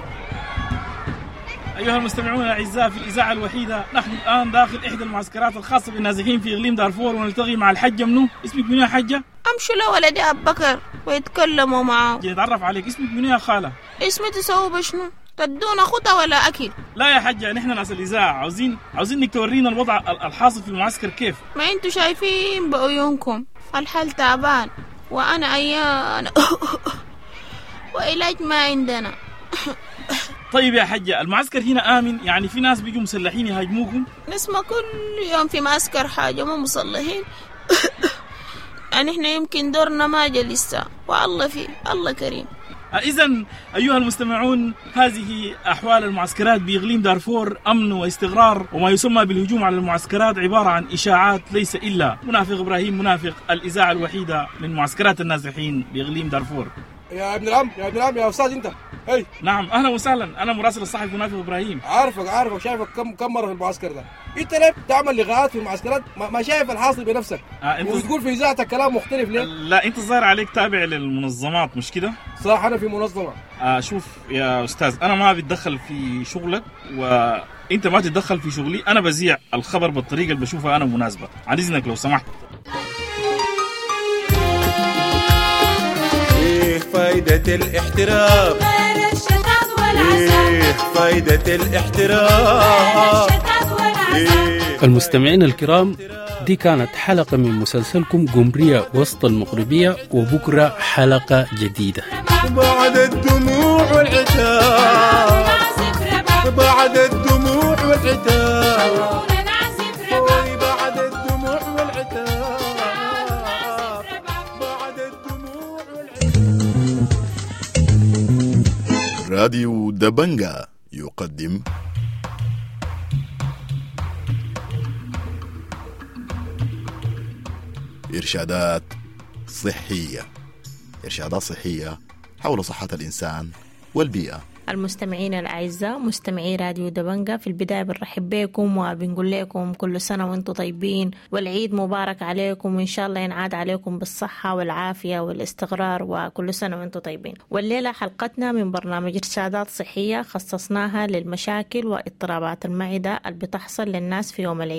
أيها المستمعون الأعزاء، في الإذاعة الوحيدة نحن الآن داخل إحدى المعسكرات الخاصة بالنازحين في إقليم دارفور، ونلتقي مع الحجة. منو؟ اسمك منو يا حجة؟
أمشوا لولدي أبو بكر ويتكلموا معه.
يتعرف عليك. اسمك منو يا خالة؟
اسمي تسووا بشنو؟ تدونا خطة ولا أكل؟
لا يا حجة، نحن ناس الإذاعة عاوزين عاوزين إنك تورينا الوضع الحاصل في المعسكر كيف.
ما أنتوا شايفين بعيونكم الحال تعبان وأنا أيان وعلاج ما عندنا.
طيب يا حجة، المعسكر هنا آمن؟ يعني في ناس بيجوا مسلحين يهاجموكم؟
نسمع كل يوم في معسكر حاجة مو مسلحين. يعني احنا يمكن دورنا ما جا لسه، والله فيه الله كريم.
إذن أيها المستمعون، هذه أحوال المعسكرات بإقليم دارفور، أمن واستقرار. وما يسمى بالهجوم على المعسكرات عبارة عن إشاعات ليس إلا منافق إبراهيم منافق، الإذاعة الوحيدة من معسكرات النازحين بإقليم دارفور.
يا ابن العم يا ابن العم يا أستاذ أنت. هي
نعم أهلا وسهلا، أنا مراسل الصحفي منافق إبراهيم.
عارفك عارفك شايفك كم كم مرة في المعسكر ده. أنت ليه تعمل لقاءات في المعسكرات ما شايف الحاصل بنفسك؟
آه
وتقول في إذاعتك كلام مختلف ليه؟
لا أنت الظاهر عليك تابع للمنظمات مش كده؟
صح أنا في منظمة.
آه شوف يا أستاذ، أنا ما بتدخل في شغلك وأنت ما تتدخل في شغلي. أنا بذيع الخبر بالطريقة اللي بشوفها أنا مناسبة. عن إذنك لو سمحت.
إيه فايدة الاحترام؟ غير الشتات والعسل. إيه فايدة الاحترام؟
إيه. المستمعين الكرام، دي كانت حلقة من مسلسلكم قمرية وسط المغربية، وبكرة حلقة جديدة.
بعد الدموع والعتاب، بعد الدموع والعتاب، بعد الدموع والعتاب، بعد الدموع والعتاب.
راديو دبنجا يقدم إرشادات صحية. إرشادات صحية حول صحة الإنسان والبيئة.
المستمعين الأعزاء، مستمعي راديو دبنجا، في البداية بنرحب بكم وبنقول لكم كل سنة وانتم طيبين، والعيد مبارك عليكم، وإن شاء الله ينعاد عليكم بالصحة والعافية والاستقرار، وكل سنة وانتم طيبين. والليلة حلقتنا من برنامج إرشادات صحية خصصناها للمشاكل واضطرابات المعدة اللي بتحصل للناس في يوم العيد.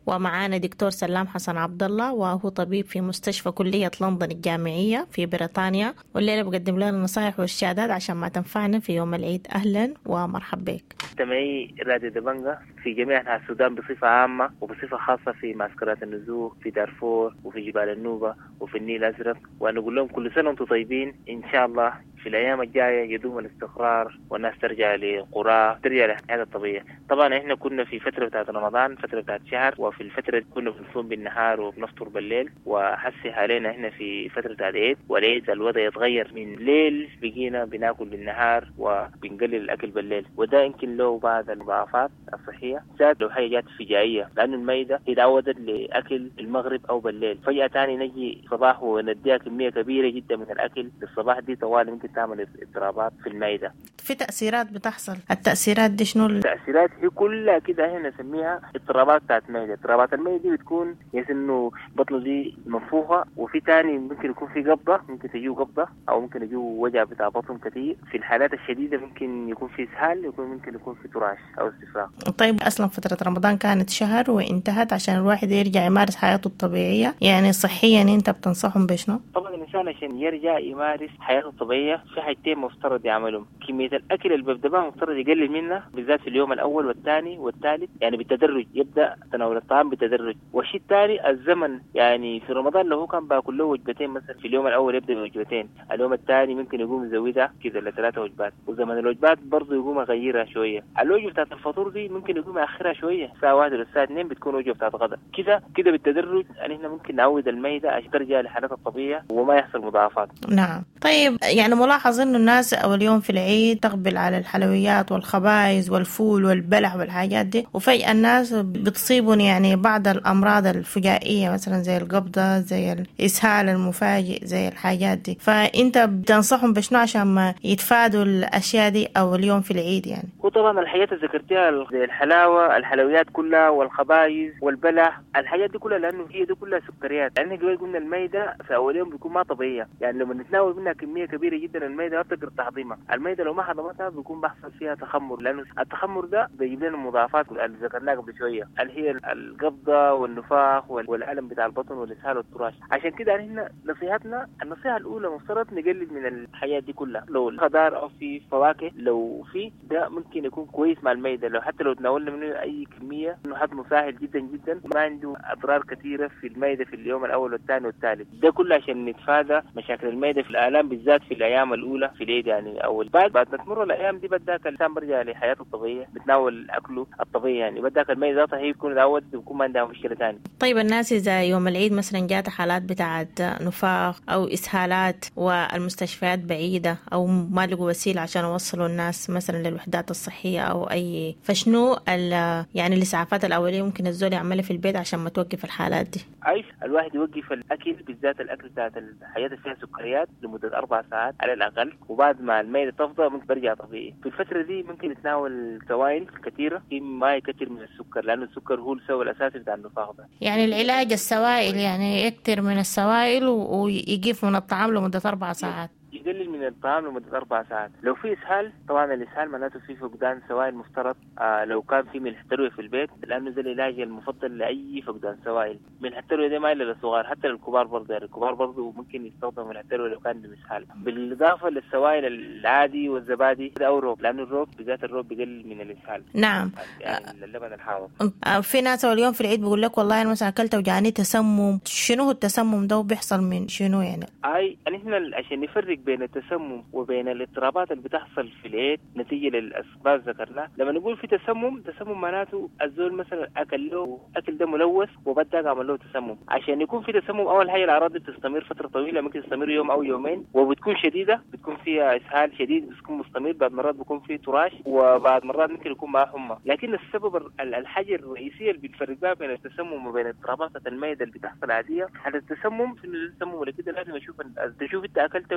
ومعانا دكتور سلام حسن عبد الله وهو طبيب في مستشفى كلية لندن الجامعية في بريطانيا، والليلة بقدم لنا النصائح والشهادات عشان ما تنفعنا في يوم العيد. أهلا ومرحبا بك.
مستمعي راديو دبنجة في جميع أنحاء السودان بصفة عامة وبصفة خاصة في معسكرات النزوح في دارفور وفي جبال النوبة وفي النيل الأزرق، ونقول لهم كل سنة وانتم طيبين. إن شاء الله في الأيام الجاية يدوم الاستقرار والناس ترجع لقراها، ترجع لحياتها الطبيعية. طبعا إحنا كنا في فترة بتاعت رمضان، فترة بتاعت شهر، وفي الفترة كنا بنصوم بالنهار وبنفطر بالليل، وحسي حالينا إحنا في فترة بتاعت عيد، والعيد الوضع يتغير من ليل بقينا بناكل بالنهار وبنقلل الأكل بالليل، وده يمكن له بعض المضاعفات الصحية زاد لو حاجة جات فجائية، لأن المعدة هي تعودت لأكل المغرب أو بالليل، فجأة تاني نجي صباح ونديها كمية كبيرة جدا من الأكل للصباح، دي طوال ممكن تعمل اضطرابات في المعدة.
في تأثيرات بتحصل، التأثيرات دي شنو؟
التأثيرات هي كلها كده احنا نسميها اضطرابات بتاعت المعدة. اضطرابات المعدة دي بتكون يحس انه بطنه دي منفوخة، وفي تاني ممكن يكون في قبضة، ممكن تجيه قبضة او ممكن يجيه وجع بتاع بطن كثير. في الحالات الشديدة ممكن يكون في اسهال، يكون ممكن يكون في تراش او استفراغ.
طيب اصلا فترة رمضان كانت شهر وانتهت عشان الواحد يرجع يمارس حياته الطبيعية، يعني صحيا انت بتنصحهم بشنو؟
طبعا الانسان عشان يرجع يمارس حياته الطبيعية في حاجتين مفترض يعملهم. كمية الأكل اللي بيبدأ بها مفترض يقلل منها، بالذات في اليوم الأول والثاني والثالث، يعني بالتدرج يبدأ تناول الطعام بالتدرج. والشيء الثاني الزمن، يعني في رمضان لو هو كان باكل له وجبتين مثلا، في اليوم الأول يبدأ بوجبتين، اليوم الثاني ممكن يقوم يزودها كده لثلاثة وجبات، وزمن الوجبات برضه يقوم يغيرها شوية. الوجبة بتاعت الفطور دي ممكن يقوم يأخرها شوية، الساعة واحدة للساعة اثنين بتكون وجبة بتاعت غدا، كده كده بالتدرج. يعني احنا ممكن نعود المعدة عشان ترجع لحالتها الطبيعية وما يحصل مضاعفات.
نعم. طيب يعني ملاحظ انه الناس اول يوم في العيد تقبل على الحلويات والخبائز والفول والبلح والحاجات دي، وفجأة الناس بتصيبون يعني بعض الامراض الفجائية مثلا زي القبضة، زي الاسهال المفاجئ، زي الحاجات دي، فانت بتنصحهم بشنو عشان ما يتفادوا الاشياء دي اول يوم في العيد؟ يعني
وطبعا الحاجات اللي ذكرتيها زي الحلاوة، الحلويات كلها والخبائز والبلح، الحاجات دي كلها لانه هي دي كلها سكريات، لان قبل قلنا المعدة في اول يوم بيكون ما طبيعية، يعني لما نتناول منها كمية كبيرة جدا المعدة ما بتقدر تهضمها. المعدة لو ما هضمتها بيكون بيحصل فيها تخمر، لانه التخمر ده بيجيب لنا مضاعفات اللي ذكرناها قبل شوية، اللي هي القبضة والنفاخ والألم بتاع البطن والإسهال والتراش. عشان كده احنا نصيحتنا، النصيحة الأولى مفترض نقلل من الحياة دي كلها. لو الخضار أو في فواكه لو في ده ممكن يكون كويس مع المعدة، لو حتى لو تناولنا منه أي كمية إنه هضمه سهل جدا جدا، ما عنده أضرار كثيرة في المعدة في اليوم الأول والثاني والثالث. ده كله عشان نتفادى مشاكل المعدة في الآلام، بالذات في الأيام الأولى في العيد يعني أول. بعد بعد ما تمر الأيام دي بدأك الإنسان برجع لحياته الطبيعية، بتناول أكله الطبيعي، يعني بدأك المعدة ذاتها هي بتكون تعود وبكون ما عندها مشكلة ثانية.
طيب الناس إذا يوم العيد مثلا جات حالات بتاعت نفاخ أو إسهالات والمستشفيات بعيدة أو ما لقوا وسيلة عشان يوصلوا الناس مثلا للوحدات الصحية أو أي، فشنو يعني الإسعافات الأولية ممكن الزول يعملها في البيت عشان ما توقف الحالات دي؟
أي الواحد يوقف الأكل، بالذات الأكل بتاعت الحياة اللي فيها سكريات لمدة أربع ساعات على الأقل، وبعد ما المعدة تفضى ممكن برجع طبيعي. في الفترة دي ممكن يتناول سوائل كثيرة ما يكثر من السكر، لأن السكر هو السبب الأساسي بتاع النفاخ ده.
يعني العلاج السوائل، يعني يكثر من السوائل ويقيف من الطعام لمدة أربع ساعات.
يقلل من الطعام لمدة أربع ساعات. لو في إسهال، طبعا الإسهال معناته في فقدان سوائل مفترض. آه لو كان في ملح تروية في البيت، لأنه ده العلاج المفضل لأي فقدان سوائل. ملح التروية ده ما إلا للصغار، حتى للكبار برضه، يعني الكبار برضه ممكن يستخدموا ملح التروية لو كان إسهال. بالإضافة للسوائل العادي والزبادي أو الروب، لأنه الروب بالذات الروب بيقلل من الإسهال.
نعم.
يعني اللبن الحامض.
في ناس اليوم في العيد بيقول لك والله أنا مثلا أكلت وجاني تسمم، شنو هو التسمم ده وبيحصل من شنو يعني؟
أي نحن عشان نفرق بين التسمم وبين الاضطرابات اللي بتحصل في العيد نتيجة للأسباب ذكرناها. لما نقول في تسمم، تسمم معناته الزول مثلا أكل له أكل ده ملوث وبدأ عمل له تسمم. عشان يكون في تسمم أول حاجة الأعراض دي بتستمر فترة طويلة، ممكن تستمر يوم أو يومين وبتكون شديدة، بتكون فيها إسهال شديد، بتكون مستمر، بعد مرات بيكون فيه تراش، وبعد مرات ممكن يكون معاه حمى. لكن السبب الحاجة الرئيسية اللي بتفرق بها بين التسمم وبين اضطرابات المعدة اللي بتحصل عادية، على التسمم إنه التسمم ولا كده لازم أشوف تشوف أنت أكلت وين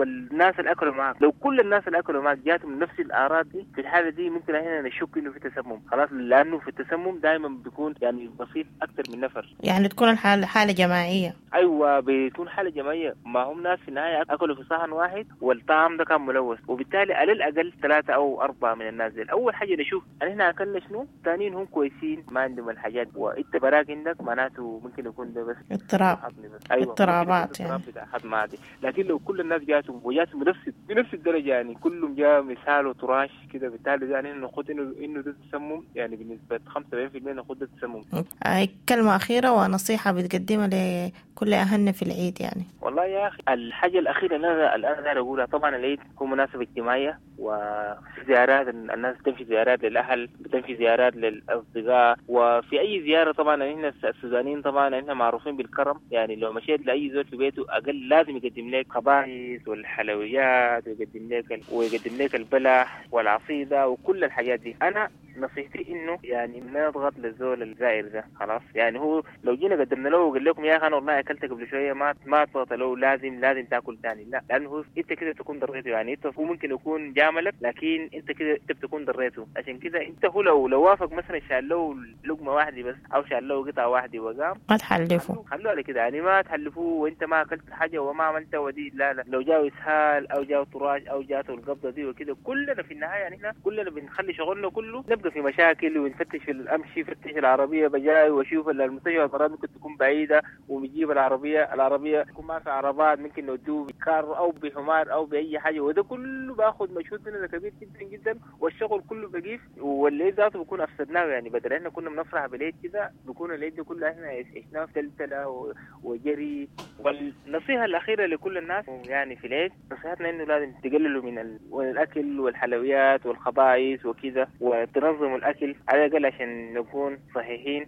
والناس اللي اكلوا معك. لو كل الناس اللي اكلوا معك جاتهم نفس الاعراض دي، في الحاله دي ممكن هنا نشك انه في تسمم خلاص، لانه في التسمم دائما بيكون يعني بسيط اكثر من نفر،
يعني تكون الحالة حالة جماعية.
ايوه بتكون حاله جماعيه، ما هم ناس في النهايه اكلوا في صحن واحد والطعام ده كان ملوث، وبالتالي على الاقل ثلاثه او اربعه من الناس دي اول حاجه نشوف ان احنا اكلنا شنو، ثانيين هم كويسين ما عندهم الحاجات، وانت براك عندك معناته ممكن يكون ده بس
اضطراب.
ايوه
اضطرابات
يعني بتاع حد ما عادي. لكن لو كل الناس جاتهم وجاتهم بنفس بنفس الدرجه، يعني كلهم جاء مثال وتراش كده، بالتالي يعني ناخذ انه انه ده تسمم، يعني بنسبه خمسة وسبعين بالمئة ناخذ ده تسمم.
هاي كلمة أخيرة ونصيحة بتقدمها لكل أهلنا في العيد يعني.
والله يا أخي الحاجة الأخيرة اللي أنا الآن داير أقولها، طبعا العيد هو مناسبة اجتماعية وفي زيارات، الناس بتمشي زيارات للأهل، بتمشي زيارات للأصدقاء، وفي أي زيارة طبعا إحنا السودانيين طبعا إحنا معروفين بالكرم، يعني لو مشيت لأي زول في بيته أقل لازم يقدم لك خبائث والحلويات ويقدم لك ويقدم لك البلح والعصيدة وكل الحاجات دي. أنا نصيحتي انه يعني ما نضغط للزول الزائر ده خلاص، يعني هو لو جينا قدمنا له وقال لكم يا اخي انا والله اكلت قبل شويه، ما ما تضغط له لازم لازم تاكل ثاني، لا، لانه انت كده تكون ضريته، يعني انت هو ممكن يكون جاملك لكن انت كده انت بتكون ضريته. عشان كده انت هو لو لو وافق مثلا شال له لقمه واحده بس او شال له قطعه واحده وقام،
ما تحلفوا،
خلوه على كده، يعني ما تحلفوه وانت ما اكلت حاجه وما عملت ودي، لا لا، لو جاء اسهال او جاء طراش او جاته القبضه دي وكده، كلنا في النهايه يعني احنا كلنا بنخلي شغلنا كله نبقى في مشاكل ونفتش في الامشي، فتش العربيه بجاي واشوف المستشفى المرات ممكن تكون بعيده ونجيب العربيه العربيه تكون ما في عربات، ممكن نودوه بكار او بحمار او باي حاجه، وده كله باخذ مجهود مننا كبير جدا جدا، والشغل كله بقيف، والليل ذاته بكون افسدناه، يعني بدل احنا كنا بنفرح بالليل كده بكون الليل ده كله احنا عشناه في تلتله وجري. والنصيحه الاخيره لكل الناس يعني في العيد، نصيحتنا انه لازم تقللوا من الاكل والحلويات والخبائث وكذا، وتنظموا الاكل على الأقل عشان نكون صحيحين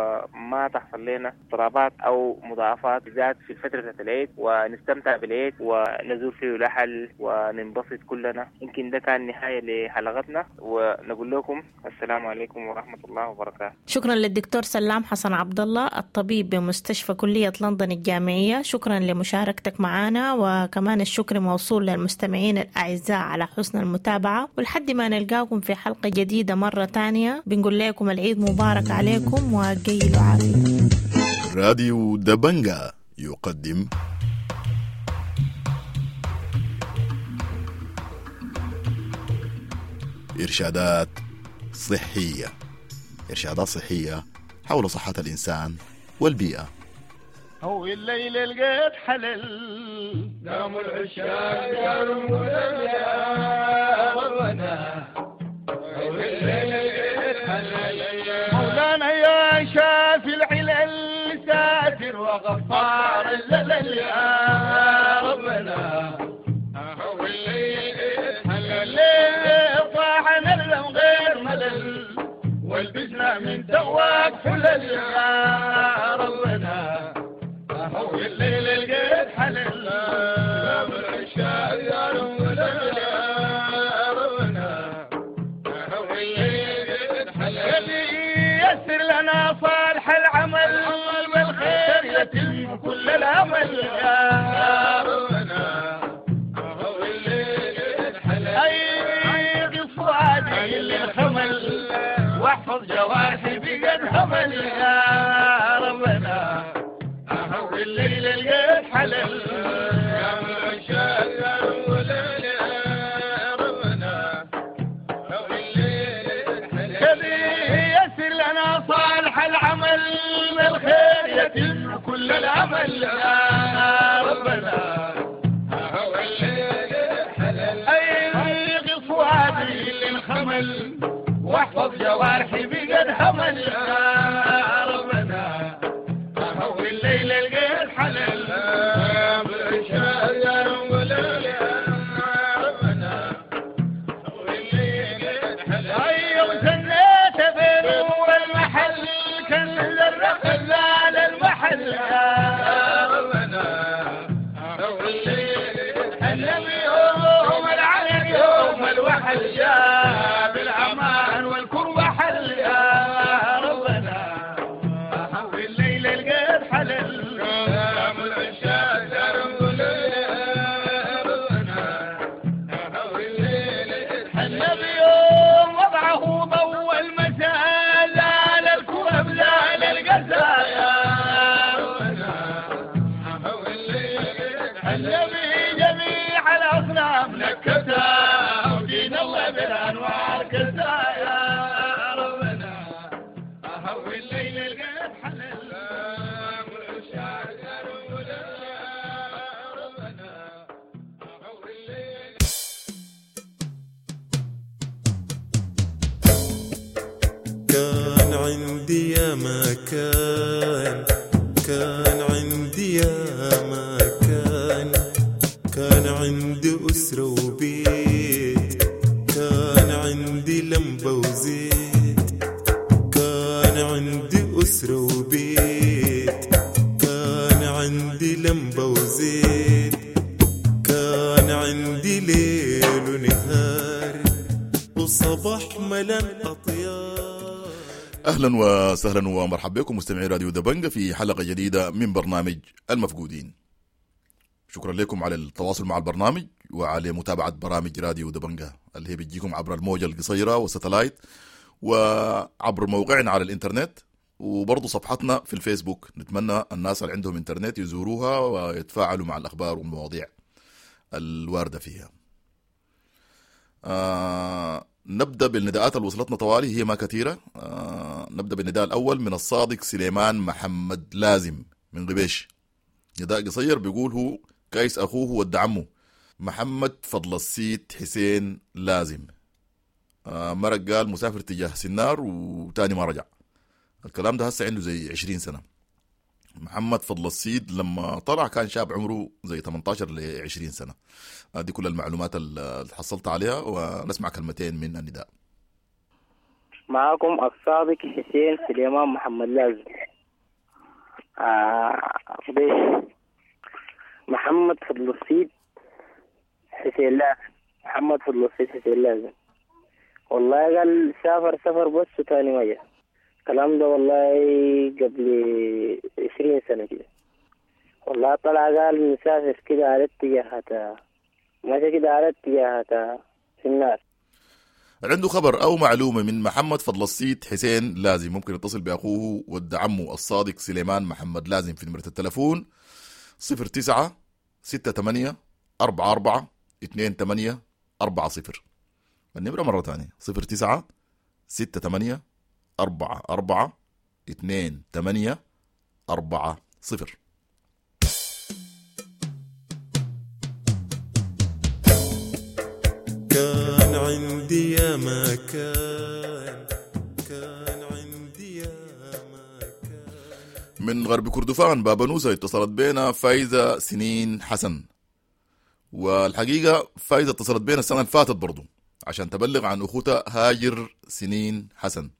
وما تحصل لنا اضطرابات أو مضاعفات بالذات في الفترة بتاعت العيد، ونستمتع بالعيد ونزور فيه الأهل وننبسط كلنا. يمكن ده كان نهاية لحلقتنا، ونقول لكم السلام عليكم ورحمة الله وبركاته.
شكرا للدكتور سلام حسن عبد الله الطبيب بمستشفى كلية لندن الجامعية، شكرا لمشاركتك معنا، وكمان الشكر موصول للمستمعين الأعزاء على حسن المتابعة، ولحد ما نلقاكم في حلقة جديدة مرة تانية بنقول لكم العيد مبارك عليكم وقيلوا عافية.
راديو دبنجا يقدم إرشادات صحية، إرشادات صحية حول صحة الإنسان والبيئة.
هو الليل لقيت حلل دام العشاق قالوا مولانا، هو الليل لقيت حلل مولانا يا شافي العلل ساتر وغفار الزلل يا ربنا، هو الليل لقيت حلل طاحنا اللم غير ملل والبسنا من تواب حلل يا ربنا، هو الليل لقيت حلل دام العشاق قالوا مولانا يا ربنا، هو الليل لقيت حلل يسر لنا صالح العمل بالخير يتم كل العمل يا ربنا، هو الليل لقيت حلل اي قصادي اللي الخمل واحفظ جوارحي بقد همل يا ربنا، هو الليل لقيت حلل يا مشاعر وليل يا ربنا، هو الليل لقيت حلل كذي يسر لنا صالح العمل بالخير يتم كل العمل يا ربنا، هو الليل لقيت حلل اي قصوادي للخمل واحفظ جوارحي بقد همل يا ربنا، هو الليل لقيت حلل بالعشاق وليل يا ربنا، هو الليل لقيت حلل ايوه سنيت بينه والمحل كان زرق زال المحل يا ربنا، هو الليل لقيت حلل يوم العلن يوم الوحل جاء بالامان والكربة حل يا ربنا، هو الليل لقيت حلل دام العشاق قالوا مولانا يا ربنا، جميع الأصناف نكتها ودين الله بالأنوار كتها يا ربنا أهوي الليل القيد حلل والشاعر ولا ربنا أهوي الليل.
كان عندي يا مكان كان عندي يا مكان كان عندي أسرة وبيت كان عندي لمبة وزيت كان عندي أسرة وبيت كان عندي لمبة وزيت كان عندي ليل ونهار وصباح ملان أطيار.
أهلا وسهلا ومرحبا بكم مستمعي راديو دبنجة في حلقة جديدة من برنامج المفقودين. شكرا لكم على التواصل مع البرنامج وعلى متابعة برامج راديو دبنجة اللي هي بتجيكم عبر الموجة القصيرة والستلايت وعبر موقعنا على الانترنت وبرضو صفحتنا في الفيسبوك. نتمنى الناس اللي عندهم انترنت يزوروها ويتفاعلوا مع الأخبار والمواضيع الواردة فيها. آه نبدأ بالنداءات اللي وصلتنا طوالي، هي ما كثيرة. آه نبدأ بالنداء الأول من الصادق سليمان محمد لازم من غبيش. نداء قصير بيقول هو كايس أخوه ود عمه محمد فضل السيد حسين لازم. آه مرق قال مسافر تجاه سنار وتاني ما رجع. الكلام ده هسه عنده زي عشرين سنة. محمد فضل السيد لما طلع كان شاب عمره زي ثمانية عشر ل عشرين سنة. هذه كل المعلومات اللي حصلت عليها ونسمع كلمتين من النداء.
معكم الصادق حسين سليمان محمد لازم. آه بيش محمد فضل السيد حسين لازم. محمد فضل السيد حسين لازم والله قال سافر سفر بس وتاني ما جاء. الكلام ده والله قبل عشرين سنة كده. والله طلع قال مسافر كده على اتجاهات ماشي كده على اتجاهات النار.
عنده خبر أو معلومة من محمد فضل السيد حسين لازم ممكن يتصل بأخوه ود عمه الصادق سليمان محمد لازم في نمرة التلفون صفر تسعة ستة ثمانية أربعة أربعة اثنين ثمانية أربعة صفر. النمرة مرة ثانية صفر تسعة ستة ثمانية أربعة أربعة اثنين ثمانية أربعة صفر.
كان عندي يا مكان كان عندي يا مكان.
من غرب كردفان بابا نوسة اتصلت بينا فايزة سنين حسن. والحقيقة فايزة اتصلت بينا السنة اللي فاتت برضو عشان تبلغ عن أخوتها هاجر سنين حسن.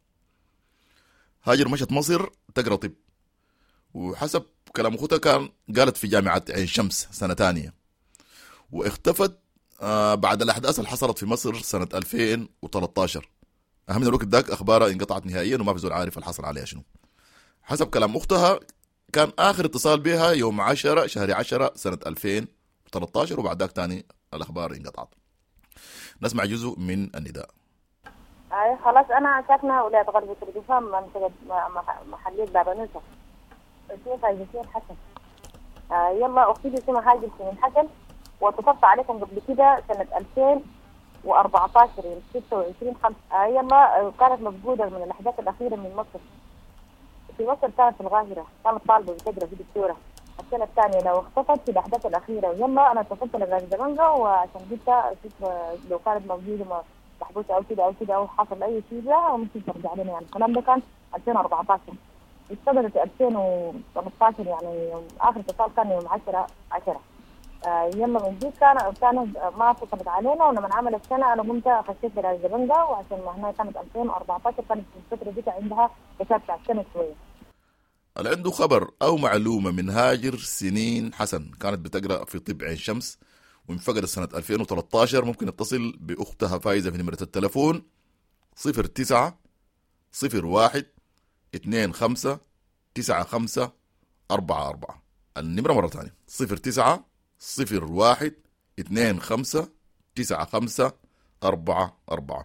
هاجر مشت مصر تقرأ طب وحسب كلام أخوتها كان قالت في جامعة عين شمس سنة تانية واختفت آه بعد الأحداث اللي حصلت في مصر سنة ألفين وثلاثة عشر. أهم من الوقت داك أخبارها انقطعت نهائيا وما في زول عارف اللي حصل عليها شنو. حسب كلام أختها كان آخر اتصال بها يوم عشرة شهر عشرة سنة ألفين وثلاثة عشر وبعد ذاك تاني الأخبار انقطعت. نسمع جزء من النداء.
اي خلاص انا ساكنه ولايه غرب كردفان منطقه محليه بابا نوسة. اسمي فايزة حسن. آه يلا اختي اسمها هاجر سنين حسن واتصلت عليكم قبل كده سنه ألفين وأربعة عشر يعني ستة وعشرين خمسة. آه يلا كانت مفقوده من الاحداث الاخيره من مصر. في مصر كانت في القاهره كانت طالبه بتقرا في دكتوره. السنه الثانيه لو اختفت في الاحداث الاخيره يلا انا اتصلت لراديو دبنجة وعشان قلت اشوف لو كانت موجوده محبوسه او كده او كده او حصل اي شيء لا ممكن ترجع لنا. يعني الكلام ده كان ألفين وأربعة عشر استدرت ألفين وثلاثة عشر يعني اخر اتصال كان يوم عشرة عشرة. آه يلا من دي كان كان ما اتصلت علينا ولما عمل السنه انا قمت خشيت في الزبنجة وعشان ما هنا كانت ألفين وأربعة عشر كانت في الفتره دي عندها كشافه على السنه شويه.
اللي عنده خبر أو معلومة من هاجر سنين حسن كانت بتقرأ في طب عين شمس وانفقدت سنة ألفين وثلاثة عشر ممكن يتصل بأختها فايزة في نمرة التلفون صفر تسعة صفر واحد اثنين خمسة تسعة خمسة أربعة أربعة. النمرة مرة ثانية صفر تسعة صفر واحد اثنين خمسة تسعة خمسة أربعة أربعة.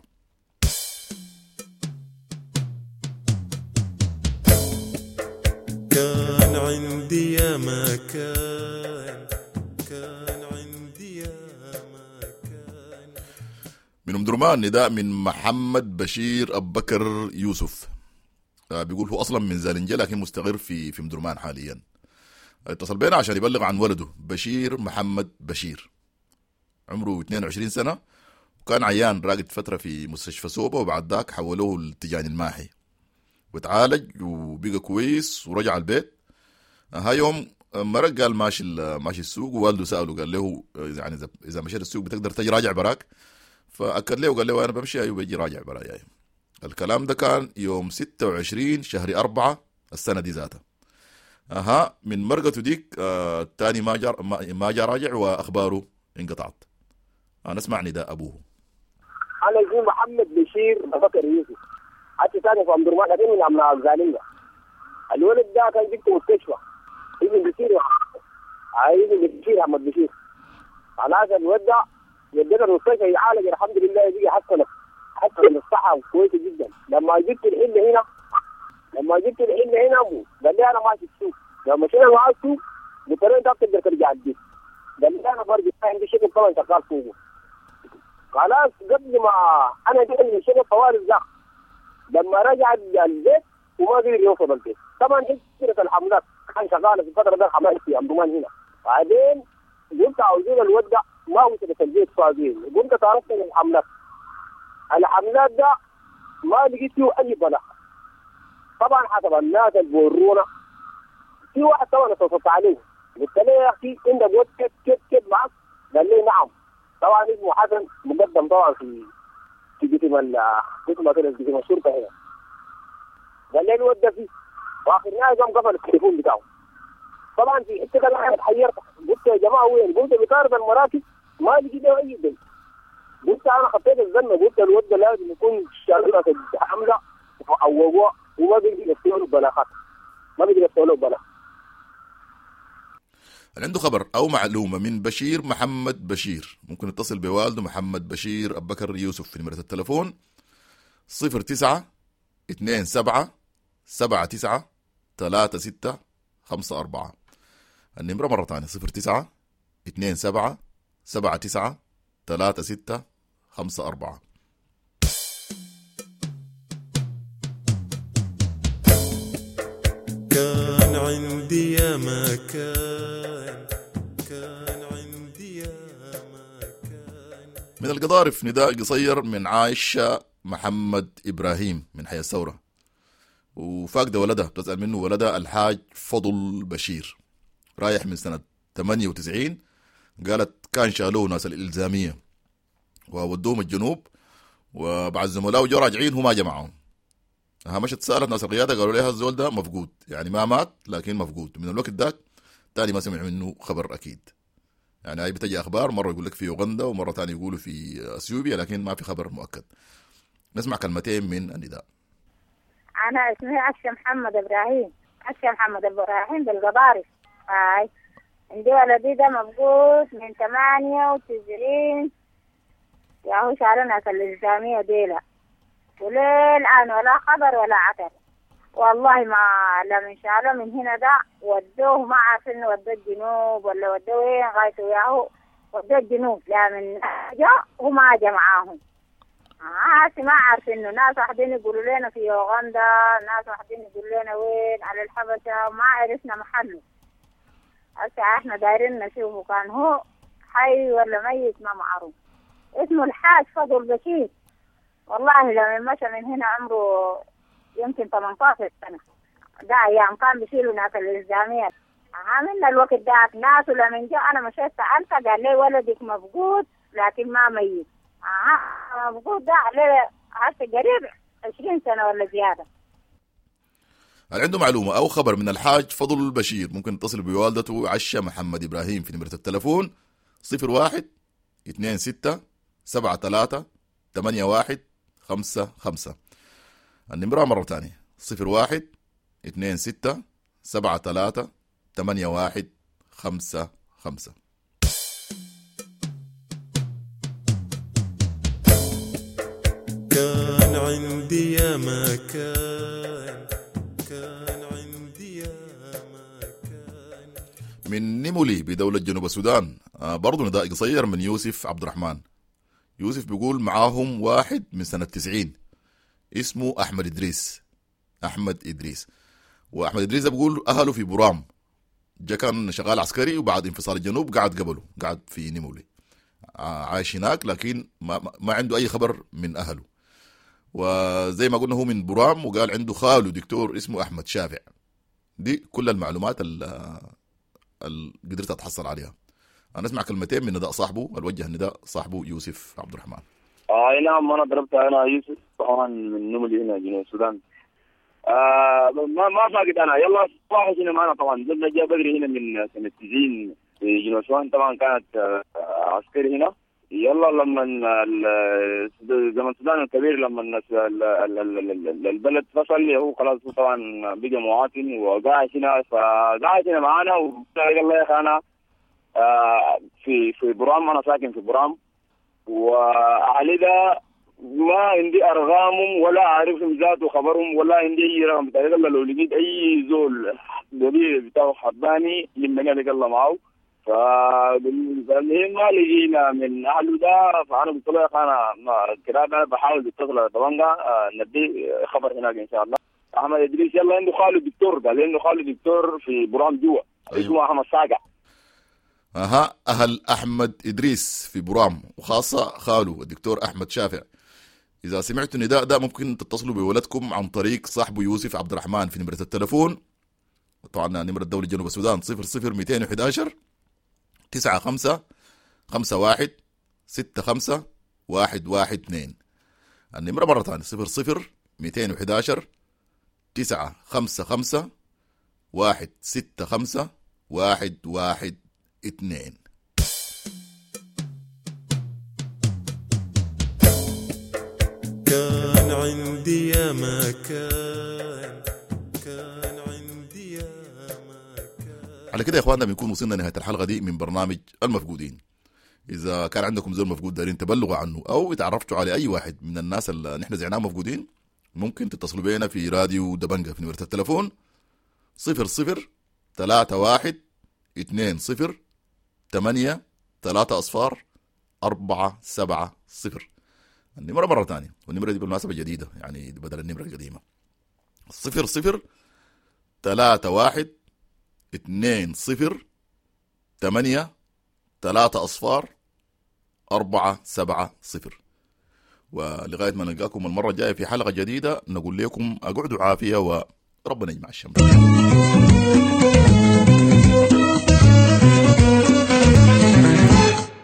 كان عندي يا مكان كان عندي عندي يا مكان.
من ام درمان نداء من محمد بشير ابو بكر يوسف. آه بيقول هو اصلا من زالنجة لكن مستقر في في ام درمان حاليا. اتصل بينا عشان يبلغ عن ولده بشير محمد بشير، عمره اثنين وعشرين سنة، وكان عيان راقد فترة في مستشفى سوبا، وبعد ذاك حولوه للتجاني الماحي وتعالج وبقى كويس ورجع البيت. هاي يوم مرق قال ماشي ماشي السوق، ووالده سأله قال له يعني إذا مشيت السوق بتقدر تجي راجع براك؟ فأكد له وقال له أنا بمشي أيوة بيجي راجع براي. الكلام ده كان يوم ستة وعشرين شهر أربعة السنة دي ذاتها. أها من مرقته ديك آه الثاني ما جا ما جا راجع وأخباره انقطعت. أنا اسمع نداء أبوه.
أنا اسمي محمد بشير أبو بكر يوسف، حتى ثاني في أم درمان لكن من أمنا الزالنجة. الولد ده كان جبته مستشفى ابن بشير، هاي ابن بشير محمد بشير. خلاص الولد ده يدينا المستشفى يعالج الحمد لله، يجي حسن حسن الصحة كويسة جدا. لما جبت الحل هنا لما جبت الحل هنا أبو قال لي أنا ماشي السوق، لما مشينا معاه السوق قلت له أنت بتقدر ترجع البيت. قال لي أنا برجع عندي شغل طبعا شغال فوقه. خلاص قبل ما أنا جيت من شغل طوال الزق لما رجع البيت وما قدر يوصل البيت. طبعا هي الحملات كان شغالة في الفترة ده الحملات في أم درمان هنا. بعدين قلت عاوزين الودع ما وصلت البيت فاضيين، قلت تعرفت الحملات الحملات ده ما لقيت له أي بلاغ. طبعا حسب الناس اللي بورونا في واحد طبعا اتصلت عليه قلت له يا أخي عندك ود كيف كيف كيف معك؟ قال لي نعم. طبعا اسمه حسن مقدم طبعا في في جسم ال جسم جسم الشرطة هنا. قال لي الود ده فيه، واخر نهاية قام قفل التليفون بتاعه. طبعا في حتة كده انا اتحيرت، قلت يا جماعة وين؟ قلت بطارد المراكب ما لقيت له أي دليل. قلت أنا خطيت الزنة، قلت الود ده لازم يكون شغلة حملة أو وقوع وما بيجي يستوله بلاغات، ما بيجي يستوله بلاغ.
عنده خبر أو معلومة من بشير محمد بشير ممكن يتصل بوالده محمد بشير أبو بكر يوسف في نمرة التلفون صفر تسعة اثنين سبعة سبعة تسعة ثلاثة ستة خمسة أربعة. النمرة مرة ثانية صفر تسعة اثنين سبعة سبعة تسعة ثلاثة ستة خمسة أربعة.
كان عندي يا مكان، كان عندي يا مكان.
من القضارف نداء قصير من عائشة محمد إبراهيم من حي الثورة، وفاقدة ولدها بتسأل منه ولدها الحاج فضل بشير رايح من سنة ثمانية وتسعين. قالت كان شالوه ناس الإلزامية وودوهم الجنوب، وبعد زملائه جو راجعين وما جمعهم. ها مشت سألت ناس القيادة قالوا لها الزول ده مفقود، يعني ما مات لكن مفقود. من الوقت ذاك تاني ما سمع منه خبر أكيد. يعني هاي بتجي أخبار مرة يقول لك في أوغندا ومرة تاني يقولوا في أثيوبيا لكن ما في خبر مؤكد. نسمع كلمتين من النداء.
أنا اسمي عشة محمد إبراهيم، عشة محمد إبراهيم بالقضارف. هاي عندي ولدي ده مفقود من ثمانية وتسعين، يا هو شعر ناس الإلزامية ديلا، وليه الآن ولا خبر ولا عثر. والله ما لم إن شاء الله من هنا ده ودوه ما عارف إنه ودوه الجنوب ولا ودوه وين غايته ياهو، ودوه الجنوب لا من جاء وما جاء معاهم. آه ما عارف إنه ناس واحدين يقولوا لنا في أوغندا، ناس واحدين يقولوا لنا وين على الحبشة، ما عرفنا محله. هسه احنا دايرين نشوفه كان هو حي ولا ميت ما معروف. اسمه الحاج فضل بشير. والله لما مشى من هنا عمره يمكن ثمانية عشر سنة. ده أيام كان بيشيلوا ناس الإلزامية. عملنا الوقت ده ناس ولما جاء أنا مشيت سألته قال لي ولدك مفقود لكن ما ميت. آه مفقود ده عليه هسه قريب عشرين سنة ولا زيادة.
هل عنده معلومة أو خبر من الحاج فضل البشير ممكن يتصل بوالدته عشة محمد إبراهيم في نمرة التلفون صفر واحد اثنين ستة سبعة ثلاثة ثمانية واحد خمسة خمسة. النمرة مرة تانية صفر واحد اثنين ستة سبعة ثلاثة ثمانية واحد خمسة خمسة.
كان عندي يا مكان، كان عندي يا مكان.
من نيمولي بدولة جنوب السودان آه برضو نداء قصير من يوسف عبد الرحمن. يوسف بيقول معاهم واحد من سنة تسعين اسمه أحمد إدريس. أحمد إدريس وأحمد إدريس بيقول أهله في برام، جا كان شغال عسكري وبعد انفصال الجنوب قعد قبله، قعد في نيمولي عايش هناك، لكن ما, ما عنده أي خبر من أهله. وزي ما قلنا هو من برام، وقال عنده خاله دكتور اسمه أحمد شافع. دي كل المعلومات اللي قدرت أتحصل عليها. أنا أسمع كلمتين من نداء صاحبه، الوجه النداء صاحبه يوسف عبد الرحمن.
آه نعم، أنا ضربت أنا يوسف طبعا من نملي هنا جنوب السودان. آه ما ما فاقد أنا، يلا واحد هنا معنا طبعا، زلنا جاء بدري هنا من سنة تسعين في جنوب السودان، طبعا كانت آه عسكري هنا. يلا لما زمن السودان الكبير لما البلد فصل هو خلاص هو طبعا بقى مواطن وقاعد هنا، فقاعد هنا معانا. وقال يلا يا أخي أنا آه في في برام، أنا ساكن في برام، وأهلي ده ما عندي أرقامهم ولا أعرفهم ذاته خبرهم ولا عندي أي رقم بتاعي. يلا لو لقيت أي زول دليل بتاعه حباني لما قال يلا معه، فالمهم ما لقينا من أهله ده. فأنا قلت له يا أخي أنا كده أنا بحاول بتصل على طبنجة آه ندي خبر هناك إن شاء الله. أحمد إدريس يلا عنده خاله دكتور، قال عنده خاله دكتور في برام جوا. أيوه. اسمه أحمد ساقع.
أها أهل أحمد إدريس في برام، وخاصة خاله الدكتور أحمد شافع. إذا سمعتوا النداء ده ممكن تتصلوا بولدكم عن طريق صاحبه يوسف عبد الرحمن في نمرة التلفون، طبعا نمرة دولة جنوب السودان صفر صفر مئتين وإحدى عشر تسعة خمسة خمسة واحد ستة خمسة واحد واحد اثنين. النمرة مرة ثانية صفر صفر مئتين وإحدى عشر تسعة خمسة خمسة واحد ستة خمسة واحد واحد اثنين.
كان عندي يا ما كان كان عندي يا ما كان.
على كده يا اخواننا بنكون وصلنا نهاية الحلقة دي من برنامج المفقودين. إذا كان عندكم زول مفقود دارين تبلغوا عنه أو تعرفتوا على أي واحد من الناس اللي نحن زعناهم مفقودين، ممكن تتصلوا بينا في راديو دبنجة في نمرة التلفون صفر صفر ثلاثة واحد اثنين صفر ثمانية ثلاثة أصفار أربعة سبعة صفر. النمرة مرة ثانية، والنمرة دي بالمناسبة جديدة يعني بدل النمرة القديمة صفر صفر ثلاثة واحد اثنين صفر ثمانية ثلاثة أصفار أربعة سبعة صفر. ولغاية ما نلقاكم المرة الجاية في حلقة جديدة نقول لكم أقعدوا عافية وربنا يجمع الشمل.